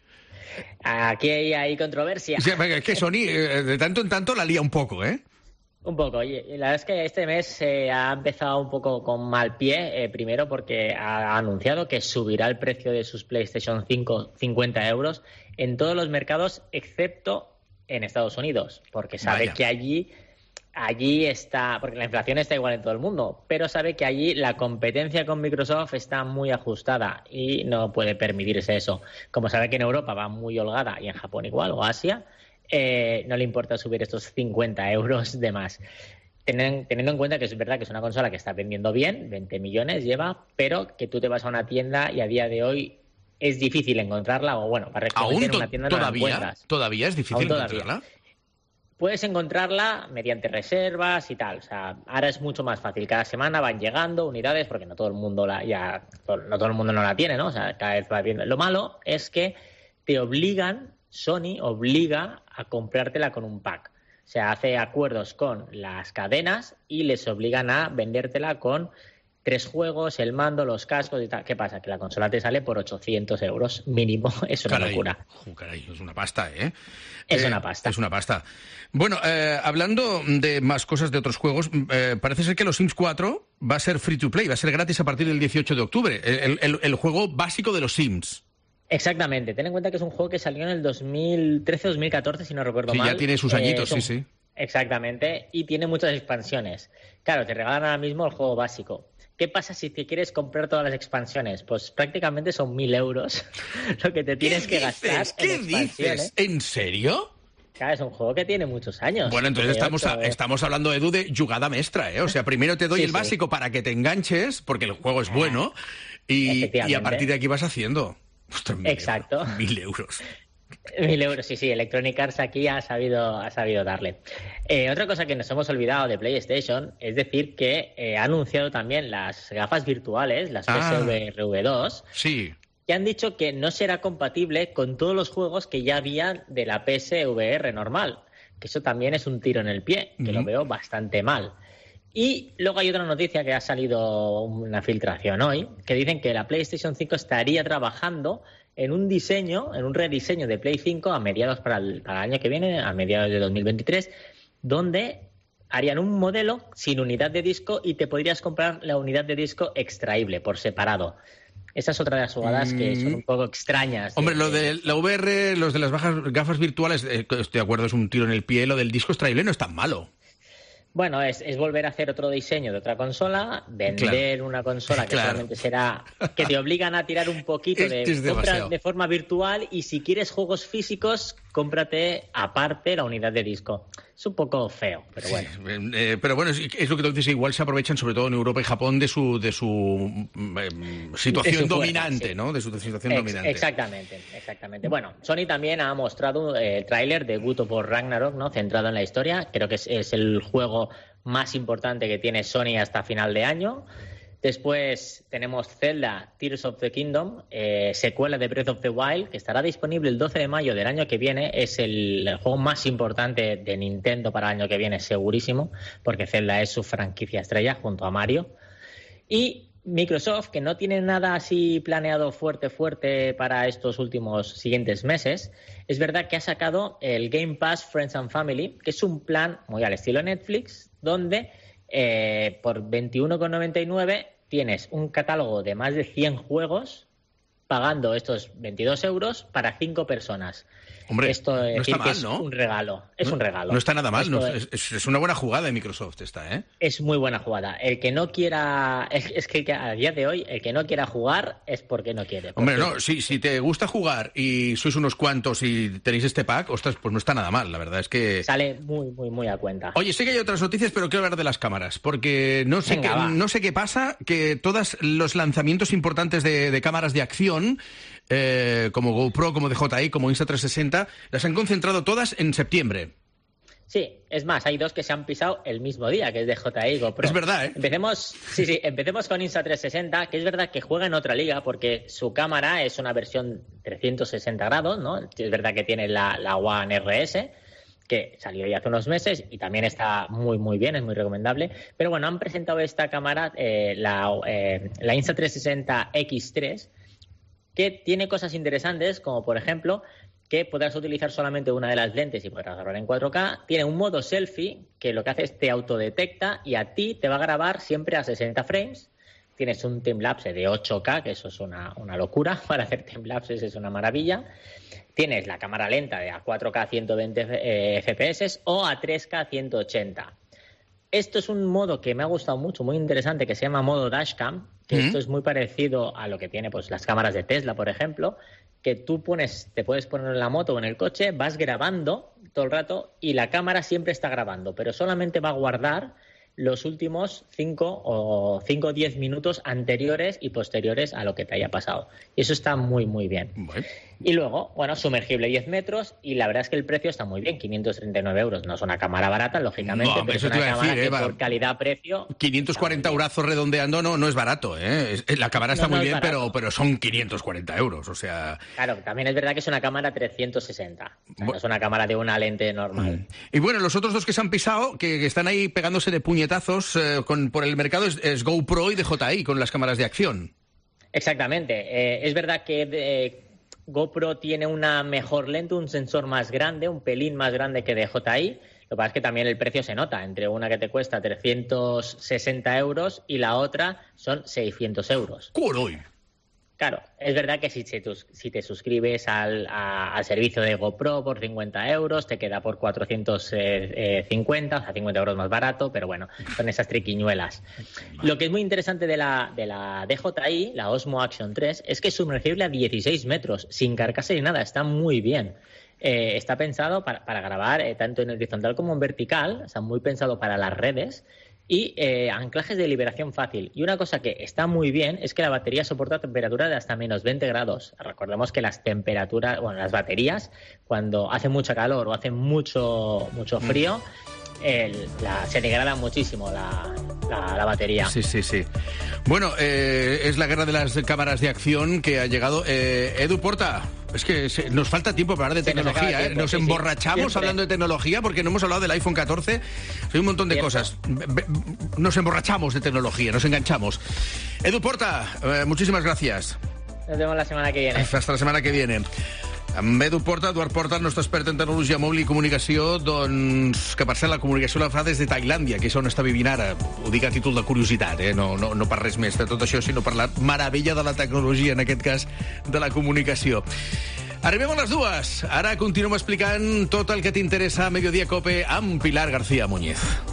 S14: Aquí hay, hay controversia.
S3: Sí, es que Sony de tanto en tanto la lía un poco, ¿eh?
S14: Un poco, oye, la verdad es que este mes eh, ha empezado un poco con mal pie, eh, primero porque ha anunciado que subirá el precio de sus PlayStation cinco cincuenta euros en todos los mercados excepto en Estados Unidos, porque sabe Vaya. que allí allí está, porque la inflación está igual en todo el mundo, pero sabe que allí la competencia con Microsoft está muy ajustada y no puede permitirse eso. Como sabe que en Europa va muy holgada y en Japón igual, o Asia, Eh, no le importa subir estos cincuenta euros de más. Teniendo, teniendo en cuenta que es verdad que es una consola que está vendiendo bien, veinte millones lleva, pero que tú te vas a una tienda y a día de hoy es difícil encontrarla, o bueno, para
S3: ¿Aún
S14: en una tienda no
S3: todavía,
S14: la encuentras.
S3: ¿Todavía es difícil
S14: todavía.
S3: encontrarla?
S14: Puedes encontrarla mediante reservas y tal. O sea, ahora es mucho más fácil. Cada semana van llegando unidades, porque no todo el mundo la ya no todo el mundo no la tiene, ¿no? O sea, cada vez va viendo. Lo malo es que te obligan, Sony obliga a comprártela con un pack. O sea, hace acuerdos con las cadenas y les obligan a vendértela con tres juegos, el mando, los cascos y tal. ¿Qué pasa? Que la consola te sale por ochocientos euros mínimo. Es una
S3: caray,
S14: locura.
S3: Oh, caray, es una pasta, ¿eh?
S14: Es
S3: eh,
S14: una pasta.
S3: Es una pasta. Bueno, eh, hablando de más cosas de otros juegos, eh, parece ser que los Sims cuatro va a ser free to play, va a ser gratis a partir del dieciocho de octubre. El, el, el juego básico de los Sims.
S14: Exactamente. Ten en cuenta que es un juego que salió en el dos mil trece dos mil catorce, si no recuerdo
S3: sí,
S14: mal.
S3: Sí, ya tiene sus añitos,
S14: eh, un...
S3: sí, sí.
S14: Exactamente. Y tiene muchas expansiones. Claro, te regalan ahora mismo el juego básico. ¿Qué pasa si te quieres comprar todas las expansiones? Pues prácticamente son mil euros lo que te tienes que gastar.
S3: ¿Qué en dices? ¿En serio?
S14: Claro, es un juego que tiene muchos años.
S3: Bueno, entonces estamos, a, estamos hablando, Edu, de jugada maestra, ¿eh? O sea, primero te doy sí, el básico sí. para que te enganches, porque el juego es bueno, y, y a partir de aquí vas haciendo... Ostras, mil
S14: Exacto.
S3: Euros, mil euros.
S14: Mil euros, sí, sí. Electronic Arts aquí ha sabido, ha sabido darle. Eh, otra cosa que nos hemos olvidado de PlayStation es decir que eh, ha anunciado también las gafas virtuales, las ah, P S V R dos,
S3: sí.
S14: que han dicho que no será compatible con todos los juegos que ya habían de la P S V R normal. Que eso también es un tiro en el pie, que uh-huh. lo veo bastante mal. Y luego hay otra noticia que ha salido una filtración hoy, que dicen que la PlayStation cinco estaría trabajando en un diseño, en un rediseño de Play cinco a mediados para el, para el año que viene, a mediados de dos mil veintitrés, donde harían un modelo sin unidad de disco y te podrías comprar la unidad de disco extraíble por separado. Esa es otra de las jugadas mm. que son un poco extrañas.
S3: Hombre, de, lo de la V R, los de las bajas, gafas virtuales, eh, estoy de acuerdo, es un tiro en el pie. Lo del disco extraíble no es tan malo.
S14: Bueno, es, es volver a hacer otro diseño de otra consola, vender claro. una consola que claro. solamente será... que te obligan a tirar un poquito de compra de forma virtual y si quieres juegos físicos, cómprate aparte la unidad de disco. Es un poco feo, pero bueno.
S3: Sí, eh, pero bueno, es, es lo que tú dices, igual se aprovechan, sobre todo en Europa y Japón, de su de su eh, situación
S14: de su
S3: dominante,
S14: fuerza, sí.
S3: ¿no? De su situación
S14: Ex
S3: dominante.
S14: Exactamente, exactamente. Bueno, Sony también ha mostrado eh, el tráiler de God of War Ragnarok, ¿no? Centrado en la historia. Creo que es, es el juego más importante que tiene Sony hasta final de año. Después tenemos Zelda Tears of the Kingdom, eh, secuela de Breath of the Wild, que estará disponible el doce de mayo del año que viene. Es el, el juego más importante de Nintendo para el año que viene, segurísimo, porque Zelda es su franquicia estrella junto a Mario. Y Microsoft, que no tiene nada así planeado fuerte, fuerte para estos últimos siguientes meses, es verdad que ha sacado el Game Pass Friends and Family, que es un plan muy al estilo Netflix, donde eh, por veintiuno con noventa y nueve tienes un catálogo de más de cien juegos pagando estos veintidós euros para cinco personas.
S3: Hombre,
S14: Esto
S3: no
S14: es
S3: está mal,
S14: es
S3: ¿no?
S14: un regalo, es
S3: no,
S14: un regalo.
S3: No está nada mal, no,
S14: es,
S3: es, es una buena jugada de Microsoft esta, ¿eh?
S14: Es muy buena jugada. El que no quiera, es, es que a día de hoy, el que no quiera jugar es porque no quiere. Porque...
S3: Hombre, no, si, si te gusta jugar y sois unos cuantos y tenéis este pack, ostras, pues no está nada mal, la verdad es que...
S14: Sale muy, muy, muy a cuenta.
S3: Oye, sé que hay otras noticias, pero quiero hablar de las cámaras, porque no sé,
S14: Venga,
S3: qué, no sé qué pasa, que todos los lanzamientos importantes de, de cámaras de acción, eh, como GoPro, como D J I, como Insta trescientos sesenta, las han concentrado todas en septiembre.
S14: Sí, es más, hay dos que se han pisado el mismo día, que es D J I y GoPro.
S3: Es verdad, ¿eh?
S14: Empecemos, sí, sí, empecemos con Insta trescientos sesenta, que es verdad que juega en otra liga, porque su cámara es una versión trescientos sesenta grados, ¿no? Es verdad que tiene la, la One R S, que salió ya hace unos meses y también está muy, muy bien, es muy recomendable. Pero bueno, han presentado esta cámara, eh, la, eh, la Insta trescientos sesenta X tres, que tiene cosas interesantes, como por ejemplo que podrás utilizar solamente una de las lentes y podrás grabar en cuatro K. Tiene un modo selfie que lo que hace es te autodetecta y a ti te va a grabar siempre a sesenta frames. Tienes un timelapse de ocho K, que eso es una, una locura. Para hacer timelapses es una maravilla. Tienes la cámara lenta de a cuatro K ciento veinte eh, F P S o a tres K ciento ochenta. Esto es un modo que me ha gustado mucho, muy interesante, que se llama modo dashcam, que ¿Mm? Esto es muy parecido a lo que tiene pues las cámaras de Tesla, por ejemplo, que tú pones, te puedes poner en la moto o en el coche, vas grabando todo el rato y la cámara siempre está grabando, pero solamente va a guardar los últimos cinco o cinco o diez minutos anteriores y posteriores a lo que te haya pasado. Y eso está muy, muy bien. Bueno. Y luego, bueno, sumergible diez metros y la verdad es que el precio está muy bien, quinientos treinta y nueve euros. No es una cámara barata, lógicamente,
S3: no,
S14: pero es una cámara decir, que eh, por calidad-precio...
S3: quinientos cuarenta eurazos redondeando no, no es barato, ¿eh? Es, la cámara está no, no muy bien, pero, pero son quinientos cuarenta euros, o sea...
S14: Claro, también es verdad que es una cámara trescientos sesenta, o sea, no es una cámara de una lente normal.
S3: Y bueno, los otros dos que se han pisado, que, que están ahí pegándose de puñetazos eh, con, por el mercado, es, es GoPro y D J I, con las cámaras de acción.
S14: Exactamente. Eh, es verdad que... Eh, GoPro tiene una mejor lente, un sensor más grande, un pelín más grande que D J I. Lo que pasa es que también el precio se nota, entre una que te cuesta trescientos sesenta euros y la otra son seiscientos euros.
S3: ¡Curoy!
S14: Claro, es verdad que si, si te suscribes al, a, al servicio de GoPro por cincuenta euros, te queda por cuatrocientos cincuenta, o sea, cincuenta euros más barato, pero bueno, son esas triquiñuelas. Lo que es muy interesante de la, de la D J I, la Osmo Action tres, es que es sumergible a dieciséis metros, sin carcasa ni nada, está muy bien. Eh, está pensado para, para grabar eh, tanto en horizontal como en vertical, está muy pensado para las redes. Y eh, anclajes de liberación fácil. Y una cosa que está muy bien es que la batería soporta temperaturas de hasta menos veinte grados. Recordemos que las temperaturas, bueno, las baterías, cuando hace mucha calor o hace mucho, mucho frío, el, la, se degrada muchísimo la, la, la batería.
S3: Sí, sí, sí. Bueno, eh, es la guerra de las cámaras de acción que ha llegado. Eh, Edu Porta, es que se, nos falta tiempo para hablar de se tecnología, nos, ¿eh? nos sí, emborrachamos sí, hablando de tecnología porque no hemos hablado del iPhone catorce. Hay un montón de siempre. cosas. Nos emborrachamos de tecnología, nos enganchamos. Edu Porta, eh, muchísimas gracias.
S14: Nos vemos la semana que viene.
S3: Hasta la semana que viene. Amb Edu Porta, Eduard Porta, el nostre expert en tecnologia mòbil i comunicació, doncs, que per cert la comunicació la fa des de Tailàndia, que és on està vivint ara. Ho dic a títol de curiositat, eh? no, no, no per res més de tot això, sinó per la meravella de la tecnologia, en aquest cas de la comunicació. Arribem a les dues. Ara continuem explicant tot el que t'interessa a Mediodía Cope amb Pilar García Muñiz.